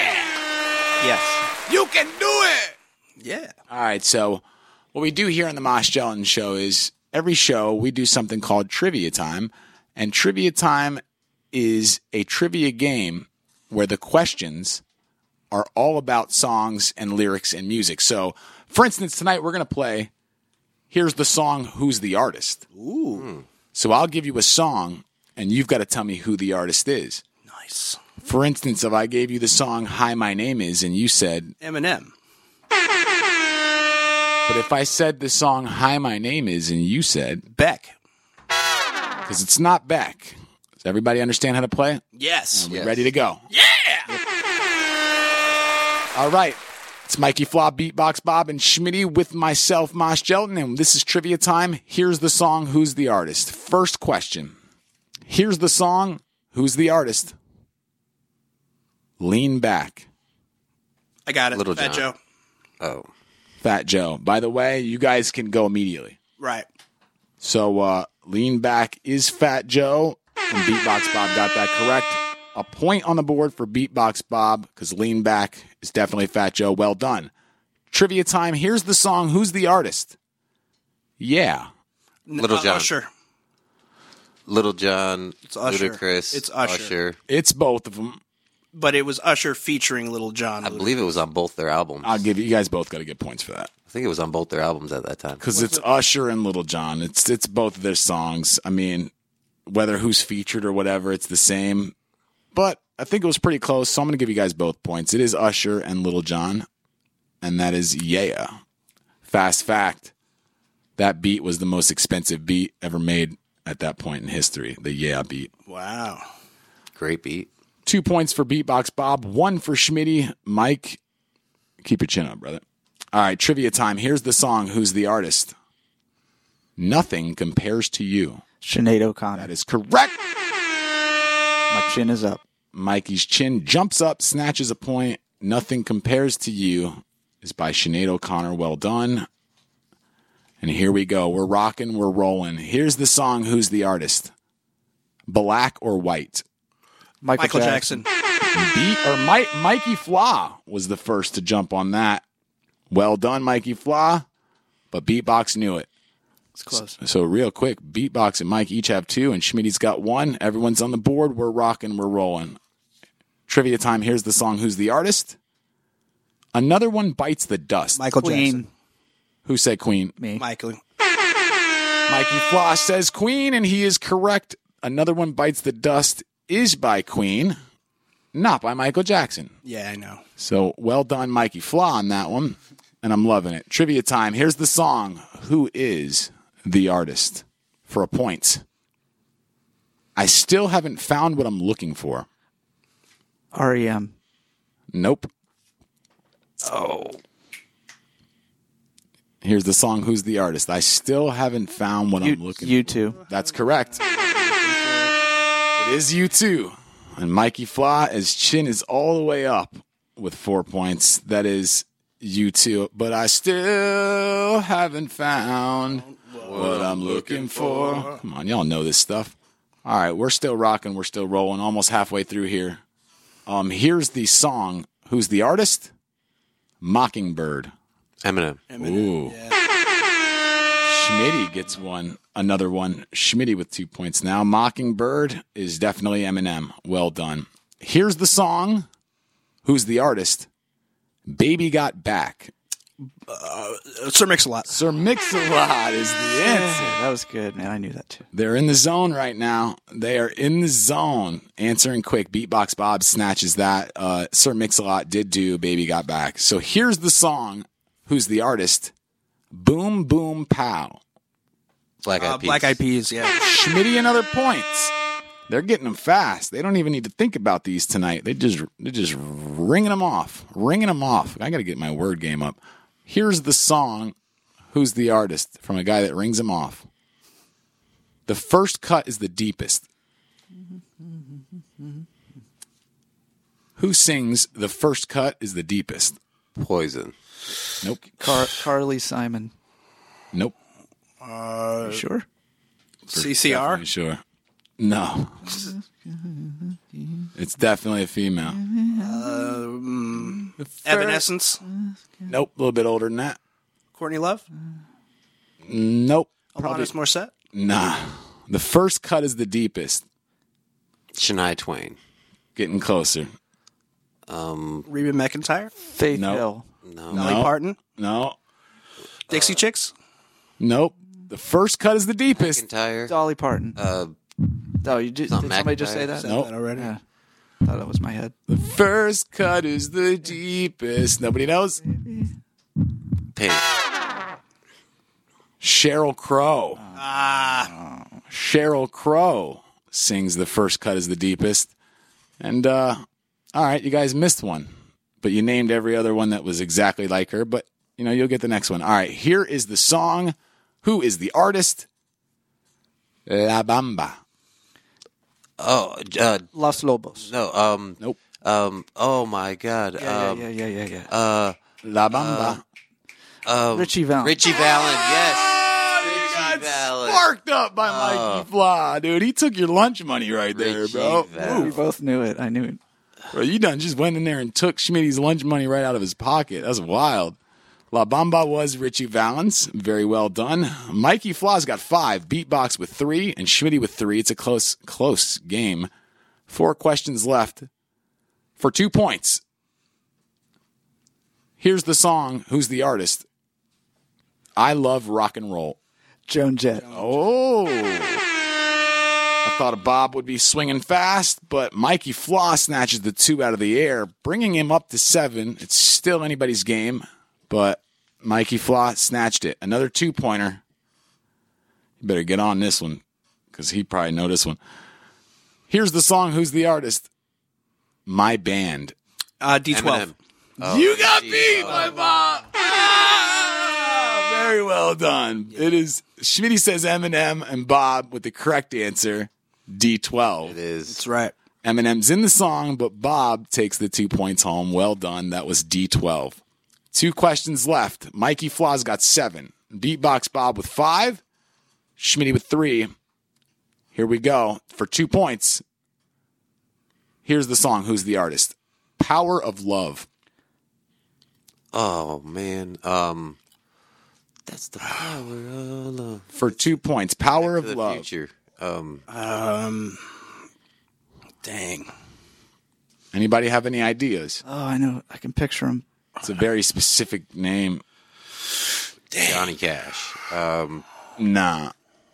Yes. You can do it! Yeah. All right, so what we do here on the Mosh Gelatin Show is every show we do something called Trivia Time, and Trivia Time is a trivia game where the questions are all about songs and lyrics and music. So, for instance, tonight we're going to play Here's the Song, Who's the Artist? Ooh. So I'll give you a song, and you've got to tell me who the artist is. Nice. For instance, if I gave you the song Hi, My Name Is, and you said, Eminem. but if I said the song Hi, My Name Is, and you said, Beck. because it's not Beck. Does everybody understand how to play? Yes. We Yes. ready to go? Yeah! All right. It's Mikey Flaw, Beatbox Bob, and Schmitty with myself, Mosh Gelatin, and this is Trivia Time. Here's the song, Who's the Artist? First question. Here's the song, Who's the Artist? Lean Back. I got it. Little Fat John. Joe. Oh. Fat Joe. By the way, you guys can go immediately. Right. So, uh, Lean Back is Fat Joe, and Beatbox Bob got that correct. A point on the board for Beatbox Bob, because Lean Back is definitely Fat Joe. Well done. Trivia time. Here's the song. Who's the artist? Yeah. Little Uh, John. Usher. Little John, It's Usher. Ludacris, It's Usher. It's both of them. But it was Usher featuring Little John. I believe it was on both their albums. I'll give you, you guys both got to get points for that. I think it was on both their albums at that time. Because it's Usher and Little John. It's it's both of their songs. I mean, whether who's featured or whatever, it's the same. But I think it was pretty close, so I'm going to give you guys both points. It is Usher and Little John, and that is Yeah. Fast fact, that beat was the most expensive beat ever made at that point in history, the Yeah beat. Wow. Great beat. Two points for Beatbox Bob, one for Schmitty. Mike, keep your chin up, brother. All right, trivia time. Here's the song. Who's the artist? Nothing Compares to You. Sinead O'Connor. That is correct. My chin is up. Mikey's chin jumps up, snatches a point. Nothing Compares to You is by Sinead O'Connor. Well done. And here we go. We're rocking, we're rolling. Here's the song. Who's the artist? Black or White? Michael, Michael Jackson. Jackson. Beat or Mike, Mikey Flaw was the first to jump on that. Well done, Mikey Flaw. But Beatbox knew it. It's close. So real quick, Beatbox and Mike each have two, and Schmitty's got one. Everyone's on the board. We're rocking, we're rolling. Trivia time. Here's the song. Who's the artist? Another One Bites the Dust. Michael Queen. Jackson. Who said Queen? Me. Michael. Mikey Flaw says Queen, and he is correct. Another One Bites the Dust is by Queen, not by Michael Jackson. Yeah, I know. So well done, Mikey Flaw, on that one. And I'm loving it. Trivia time. Here's the song. Who is the artist? For a point. I still haven't found what I'm looking for. R E M. Nope. Oh. Here's the song. Who's the artist? I still haven't found what You, I'm looking you for. too. That's correct. It is you two. And Mikey Flaw, his chin is all the way up with four points. That is you two. But I still haven't found what I'm looking for. Come on, y'all know this stuff. All right, we're still rocking. We're still rolling. Almost halfway through here. Um, here's the song. Who's the artist? Mockingbird. Eminem. Ooh. Schmitty gets one. Another one. Schmitty with two points now. Mockingbird is definitely Eminem. Well done. Here's the song. Who's the artist? Baby Got Back. Uh, Sir Mix-a-Lot. Sir Mix-a-Lot is the answer. That was good, man. I knew that too. They're in the zone right now. They are in the zone. Answering quick. Beatbox Bob snatches that. Uh, Sir Mix-a-Lot did do Baby Got Back. So here's the song. Who's the artist? Boom Boom Pow. Black Eyed Uh, Peas. Black Eyed Peas, yeah. Schmitty and other points. They're getting them fast. They don't even need to think about these tonight. They just they're just ringing them off, ringing them off. I got to get my word game up. Here's the song. Who's the artist? From a guy that rings them off. The first cut is the deepest. Who sings the first cut is the deepest? Poison. Nope. Car- Carly Simon. Nope. You sure? C C R. Definitely sure. No. It's definitely a female. Evanescence. Nope. A little bit older than that. Courtney Love. Nope. Probably. Alanis Morissette. Nah. The first cut is the deepest. Shania Twain. Getting closer. Reba McEntire. Faith No. Hill. No. Dolly No. Parton. No. Dixie Chicks. Nope. The first cut is the deepest. McIntyre. Dolly Parton. Uh, oh, you did, not did somebody just McIntyre. say that? Said Nope. that already. Yeah. Thought that was my head. The first cut is the deepest. Nobody knows. Pink. Sheryl Crow. Ah, Sheryl Crow sings the first cut is the deepest. And, uh, all right, you guys missed one. But you named every other one that was exactly like her. But, you know, you'll get the next one. All right, here is the song. Who is the artist? La Bamba. Oh, uh, Los Lobos. no. Um, Nope. um, oh my God. Yeah, um, yeah, yeah, yeah, yeah. yeah. Uh, La Bamba. um, Richie Valens. Richie Valens. Yes. Got Richie Valens. sparked up by Mikey Flaw, dude. He took your lunch money right there, Richie bro. Valens. We both knew it. I knew it. Bro, you done just went in there and took Schmitty's lunch money right out of his pocket. That's wild. La Bamba was Richie Valens. Very well done. Mikey Flaw's got five. Beatbox with three, and Schmitty with three. It's a close, close game. Four questions left for two points. Here's the song. Who's the artist? I Love Rock and Roll. Joan Jett. Oh. I thought Bob would be swinging fast, but Mikey Flaw snatches the two out of the air, bringing him up to seven. It's still anybody's game, but Mikey Flaw snatched it. Another two-pointer. You better get on this one, because he probably know this one. Here's the song. Who's the artist? My Band. Uh, D twelve. Oh, you got geez. beat, Oh. my Bob. Ah, very well done. It is, Schmitty says Eminem, and Bob with the correct answer, D twelve. It is. That's right. Eminem's in the song, but Bob takes the two points home. Well done. That was D twelve. Two questions left. Mikey Flaw's got seven. Beatbox Bob with five. Schmitty with three. Here we go. For two points. Here's the song. Who's the artist? Power of Love. Oh man. Um, that's the power of love. For two points. Power To of the Love. future. Um, Um, dang. Anybody have any ideas? Oh, I know. I can picture him. It's a very specific name. Johnny Cash. Um, Nah.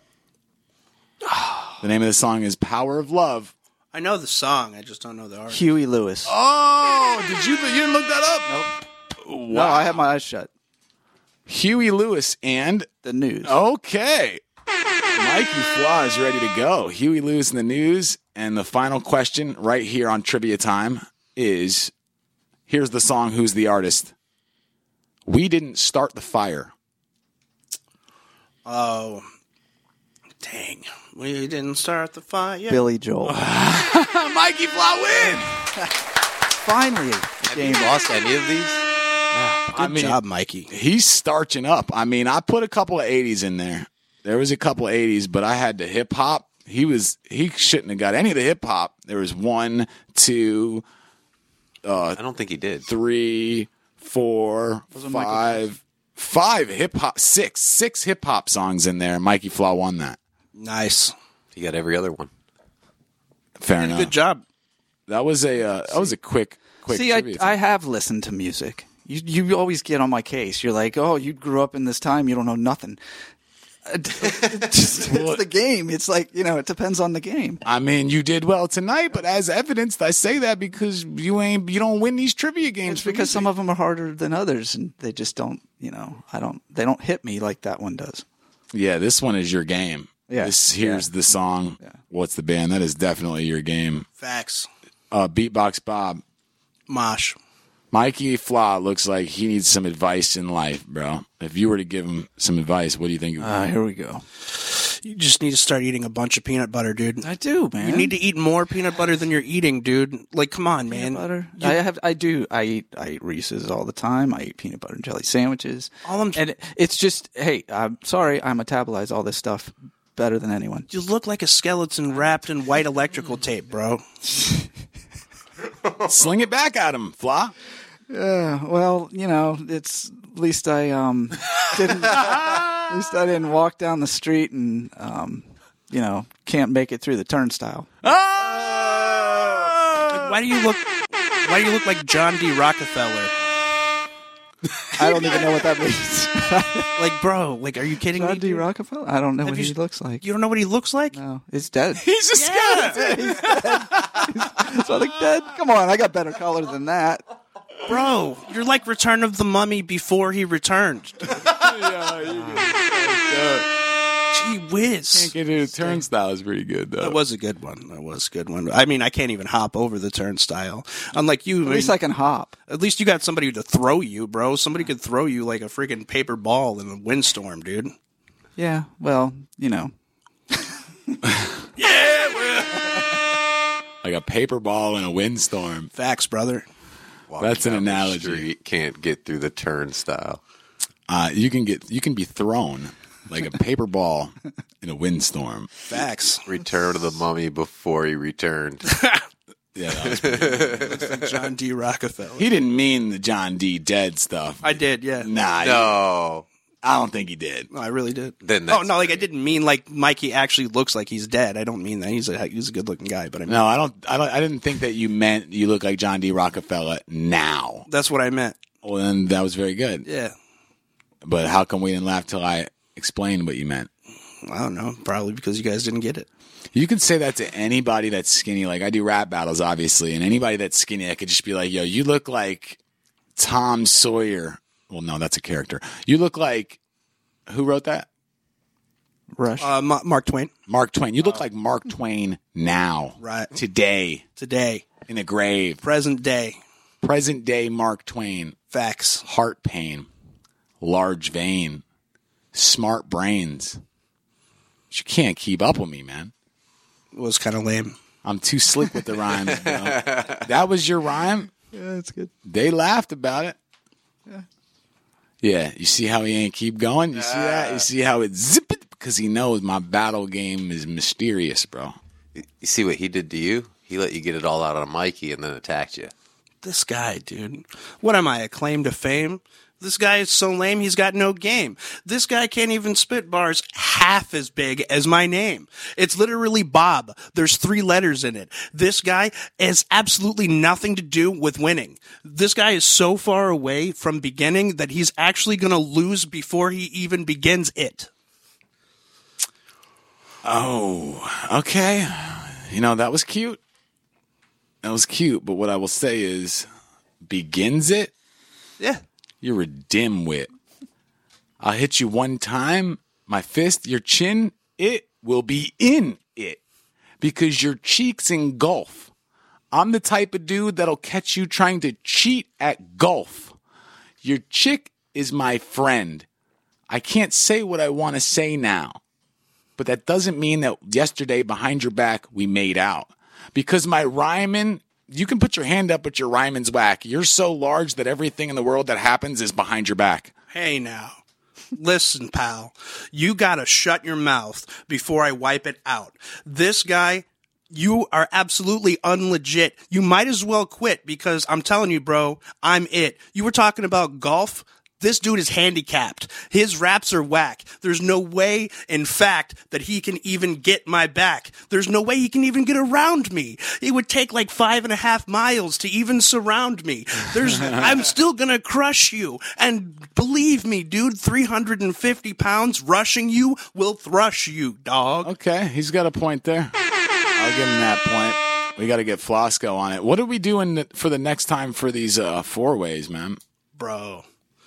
The name of the song is Power of Love. I know the song. I just don't know the artist. Huey Lewis. Oh, did you? You didn't look that up? Nope. No, I have my eyes shut. Huey Lewis and The News. okay, Mikey Flaw is ready to go. Huey Lewis in the News, and the final question right here on Trivia Time is: here's the song. Who's the artist? We Didn't Start the Fire. Oh, dang. We didn't start the fire. Yeah. Billy Joel. Mikey Flaw win. Finally, a have game. you lost any of these? Good I mean, job, Mikey. he's starching up. I mean, I put a couple of eighties in there. There was a couple of eighties, but I had the hip hop. He was he shouldn't have got any of the hip hop. There was one, two, I don't think he did. three, four, Wasn't Michael five, five hip hop, six, six hip hop songs in there. Mikey Flaw won that. Nice. He got every other one. Fair enough. Good job. That was a uh, that was a quick quick. See, I, trivia I thing. have listened to music. You you always get on my case. You're like, oh, you grew up in this time. You don't know nothing. It's, just, it's the game. It's like, you know, it depends on the game. I mean, you did well tonight, but as evidenced, I say that because you ain't you don't win these trivia games It's for because music. some of them are harder than others, and they just don't, you know, I don't, they don't hit me like that one does. Yeah, this one is your game. Yeah. This here's Yeah. the song. Yeah. What's the band? That is definitely your game. Facts. Uh, Beatbox Bob. Mosh. Mikey Flaw looks like he needs some advice in life, bro. If you were to give him some advice, what do you think? it would be? Uh, here we go. You just need to start eating a bunch of peanut butter, dude. I do, man. You need to eat more peanut butter than you're eating, dude. Like, come on, man. peanut butter. I have. I do. I eat. I eat Reese's all the time. I eat peanut butter and jelly sandwiches. All I'm- and it, it's just. Hey, I'm sorry. I metabolize all this stuff better than anyone. You look like a skeleton wrapped in white electrical tape, bro. Sling it back at him, Flaw. Yeah. Well, you know, it's at least I um didn't. At least I didn't walk down the street and um you know can't make it through the turnstile. Ah! Why do you look? Why do you look like John D. Rockefeller? I don't even know what that means. Like, bro, like, are you kidding John me? D. dude? Rockefeller. I don't know Have what you he s- looks like. You don't know what he looks like? No, he's dead. He's a skeleton. So like dead. Come on, I got better color than that. Bro, you're like Return of the Mummy before he returned. Gee whiz. Can't get to the turnstile is pretty good though. That was a good one. That was a good one. I mean, I can't even hop over the turnstile. Unlike you, At least I can hop. at least you got somebody to throw you, bro. Somebody could throw you like a freaking paper ball in a windstorm, dude. Yeah. Well, you know. Like a paper ball in a windstorm. Facts, brother. Walking That's an down the analogy. street, can't get through the turnstile. Uh, you can get you can be thrown like a paper ball in a windstorm. Facts. Return of the Mummy before he returned. Yeah, that was pretty good. Looks like John D. Rockefeller. He didn't mean the John D. Dead stuff. I did, yeah. Nah, No. I don't think he did. No, I really did. Then oh that's no, like I didn't mean like Mikey actually looks like he's dead. I don't mean that. He's a he's a good looking guy, but I mean, No, I don't. I don't. I didn't think that you meant you look like John D. Rockefeller now. that's what I meant. Well, then that was very good. Yeah. But how come we didn't laugh till I explained what you meant? I don't know. Probably because you guys didn't get it. You can say that to anybody that's skinny. Like I do rap battles, obviously, and anybody that's skinny, I could just be like, "Yo, you look like Tom Sawyer." Well, no, that's a character. You look like who wrote that? Rush. Uh, Ma- Mark Twain. Mark Twain. You look like Mark Twain now, Right. today, Today. in the grave. Present day. Present day Mark Twain. Facts. Heart pain, large vein, smart brains. But you can't keep up with me, man. It was kind of lame. I'm too slick with the rhymes, bro. That was your rhyme? Yeah, that's good. They laughed about it. Yeah. Yeah, you see how he ain't keep going? You see that? You see how it zip it? Because he knows my battle game is mysterious, bro. You see what he did to you? He let you get it all out on Mikey and then attacked you. This guy, dude. What am I, a claim to fame? This guy is so lame, he's got no game. This guy can't even spit bars half as big as my name. It's literally Bob. There's three letters in it. This guy has absolutely nothing to do with winning. This guy is so far away from beginning that he's actually going to lose before he even begins it. Oh, okay. You know, that was cute. That was cute, but what I will say is, begins it? Yeah. You're a dimwit. I'll hit you one time, my fist, your chin, it will be in it. Because your cheeks engulf. I'm the type of dude that'll catch you trying to cheat at golf. Your chick is my friend. I can't say what I want to say now. But that doesn't mean that yesterday behind your back we made out. Because my rhyming, you can put your hand up, but your rhyming's whack. You're so large that everything in the world that happens is behind your back. Hey now. Listen, pal. You gotta shut your mouth before I wipe it out. This guy, you are absolutely unlegit. You might as well quit because I'm telling you, bro, I'm it. You were talking about golf. This dude is handicapped. His raps are whack. There's no way, in fact, that he can even get my back. There's no way he can even get around me. It would take like five and a half miles to even surround me. There's, I'm still gonna crush you. And believe me, dude, three hundred fifty pounds rushing you will thrush you, dog. Okay, he's got a point there. I'll give him that point. We got to get Flosco on it. What are we doing for the next time for these uh, four ways, man? Bro.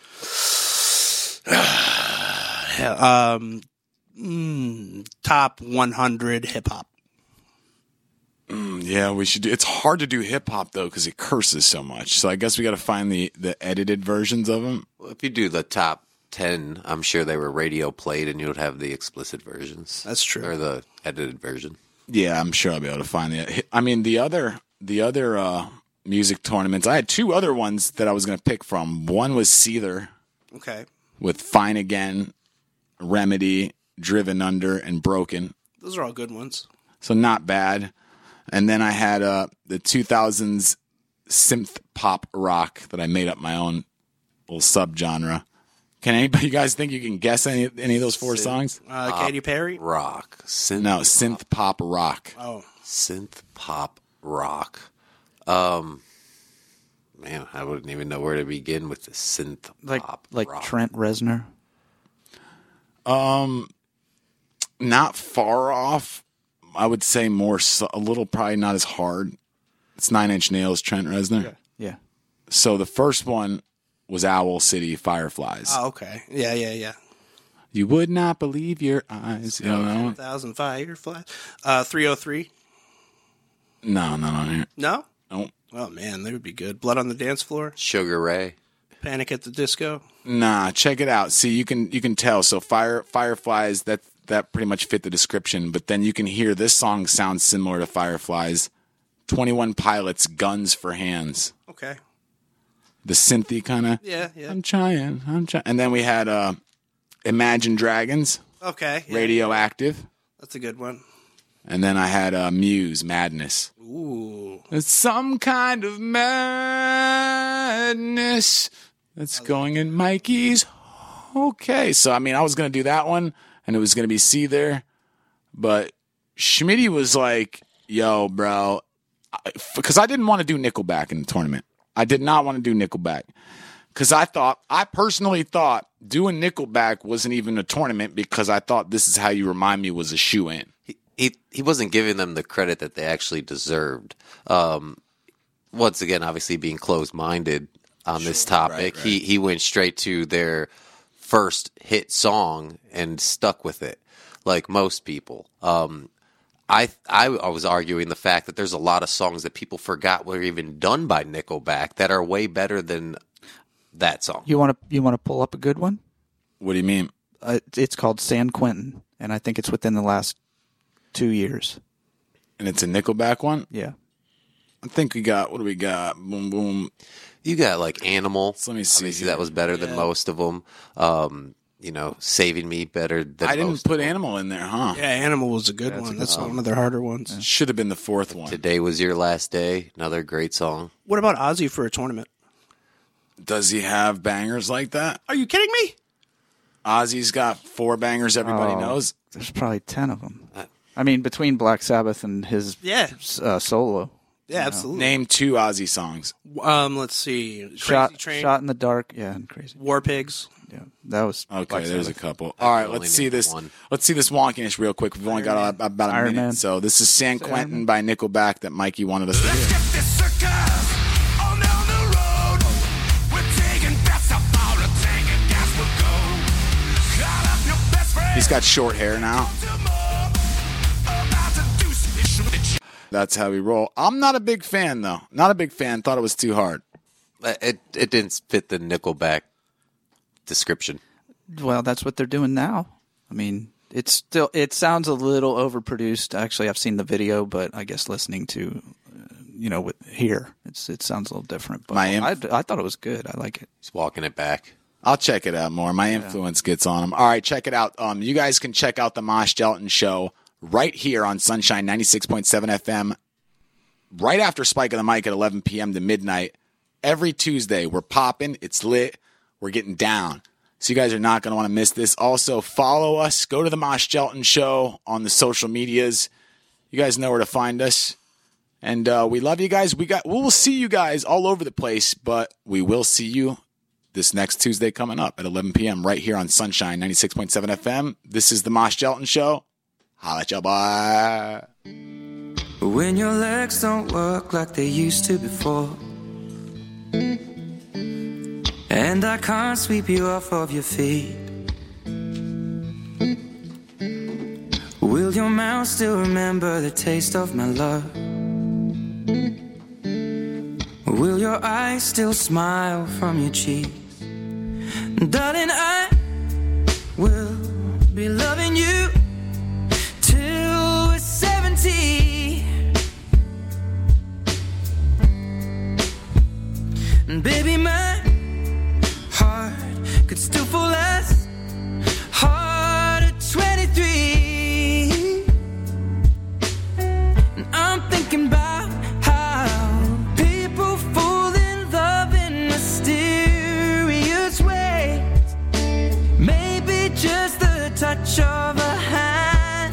um, mm, top one hundred hip hop. Mm, yeah, we should do. It's hard to do hip hop though because it curses so much. So I guess we got to find the the edited versions of them. Well, if you do the top ten, I'm sure they were radio played and you would have the explicit versions. That's true. Or the edited version. Yeah, I'm sure I'll be able to find the. I mean, the other the other uh, music tournaments. I had two other ones that I was going to pick from. One was Seether Okay. with Fine Again, Remedy, Driven Under, and Broken. Those are all good ones. So not bad. And then I had uh, the two thousands synth pop rock that I made up my own little subgenre. Can anybody, you guys think you can guess any any of those four Synth songs? Uh, Katy Perry? Rock. Synth No, synth pop rock. Oh. synth pop rock. Um, man, I wouldn't even know where to begin with the synth Like pop like rock. Trent Reznor. Not far off. I would say more, so- a little, probably not as hard. It's Nine Inch Nails, Trent Reznor. Yeah. So the first one was Owl City Fireflies. Oh, okay. Yeah, yeah, yeah. You would not believe your eyes. You know that one? Thousand Fireflies. Uh, three oh three? No, not on here. No? No. Oh, man, they would be good. Blood on the Dance Floor? Sugar Ray. Panic at the Disco? Nah, check it out. See, you can you can tell. So fire Fireflies, that that pretty much fit the description. But then you can hear this song sounds similar to Fireflies. twenty-one Pilots, Guns for Hands. Okay. The synthy kind of. Yeah, yeah. I'm trying. I'm trying. And then we had uh, Imagine Dragons, Okay. Yeah, Radioactive. that's a good one. And then I had uh, Muse, Madness. Ooh. It's some kind of madness that's going in Mikey's. Okay, so I mean, I was going to do that one, and it was going to be Seether, but Schmitty was like, yo, bro, because I, I didn't want to do Nickelback in the tournament. I did not want to do Nickelback because I thought, I personally thought doing Nickelback wasn't even a tournament because I thought This Is How You Remind Me was a shoe-in. He he wasn't giving them the credit that they actually deserved. Um, once again, obviously being closed-minded on this topic, right, right. he he went straight to their first hit song and stuck with it, like most people. Um, I, I I was arguing the fact that there's a lot of songs that people forgot were even done by Nickelback that are way better than that song. You want to you want to pull up a good one? What do you mean? Uh, it's called San Quentin, and I think it's within the last two years. And it's a Nickelback one? Yeah. I think we got, what do we got? Boom, boom. You got like Animal. So let me see Obviously, here. that was better than most of them. Um, you know, Saving Me better than I didn't most put of them. Animal in there, huh? Yeah, Animal was a good That's a one. good That's song. one of their harder ones. Should have been the fourth one. Today Was Your Last Day, another great song. What about Ozzy for a tournament? Does he have bangers like that? Are you kidding me? Ozzy's got four bangers everybody Oh, knows. There's probably ten of them. I mean, between Black Sabbath and his Yeah. uh, solo. Yeah, absolutely. Name two Ozzy songs. Um, let's see. Crazy Shot, Train, Shot in the Dark. Yeah, and Crazy. War Pigs. Yeah, that was Okay, Black there's a Sabbath. couple. All right, only let's see named this. one. Let's see this wonkiness real quick. We've only got Iron a, about a Iron minute. Man. So this is San Iron Quentin Man. by Nickelback that Mikey wanted us to Let's hear. get this circus on down the road. We're taking bets about a tank and gas will go. Call up your best friend. He's got short hair now. Tomorrow, about to do some issue with the That's how we roll. I'm not a big fan though. Not a big fan. Thought it was too hard. It it didn't fit the Nickelback description. Well, that's what they're doing now. I mean, it's still it sounds a little overproduced. Actually, I've seen the video, but I guess listening to, uh, you know, with here, it's it sounds a little different. But My inf- I, I thought it was good. I like it. He's walking it back. I'll check it out more. My influence gets on him. All right, check it out. Um, you guys can check out the Mosh Gelatin Show right here on Sunshine ninety-six point seven F M, right after Spike of the Mic at eleven p.m. to midnight. Every Tuesday, we're popping. It's lit. We're getting down. So you guys are not going to want to miss this. Also, follow us. Go to the Mosh Gelatin Show on the social medias. You guys know where to find us. And uh, we love you guys. We got. We will see you guys all over the place, but we will see you this next Tuesday coming up at eleven p.m. right here on Sunshine ninety-six point seven F M. This is the Mosh Gelatin Show. Holla at y'all. Bye. When your legs don't work like they used to before, and I can't sweep you off of your feet, will your mouth still remember the taste of my love? Will your eyes still smile from your cheeks? Darling, I will be loving you till we're seventy. And baby, my heart could still fall as hard at twenty-three. And I'm thinking about how people fall in love in mysterious ways. Maybe just the touch of a hand.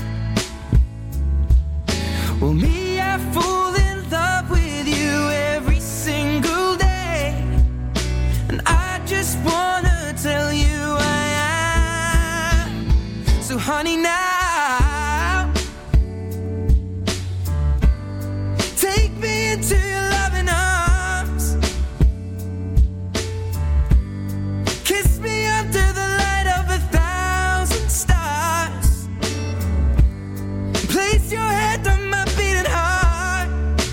Well, me, I fall in love with you every single day. And I just wanna tell you I am. So honey, now take me into your loving arms. Kiss me under the light of a thousand stars. Place your head on my beating heart.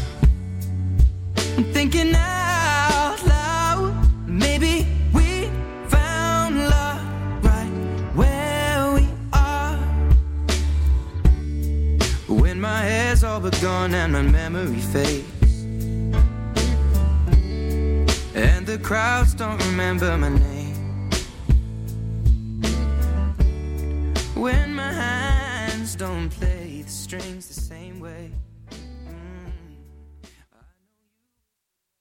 I'm thinking out loud. Maybe we found love right where we are. When my hair's all but gone and my memory fades, and the crowds don't remember my name, when my hands don't play the strings the same way.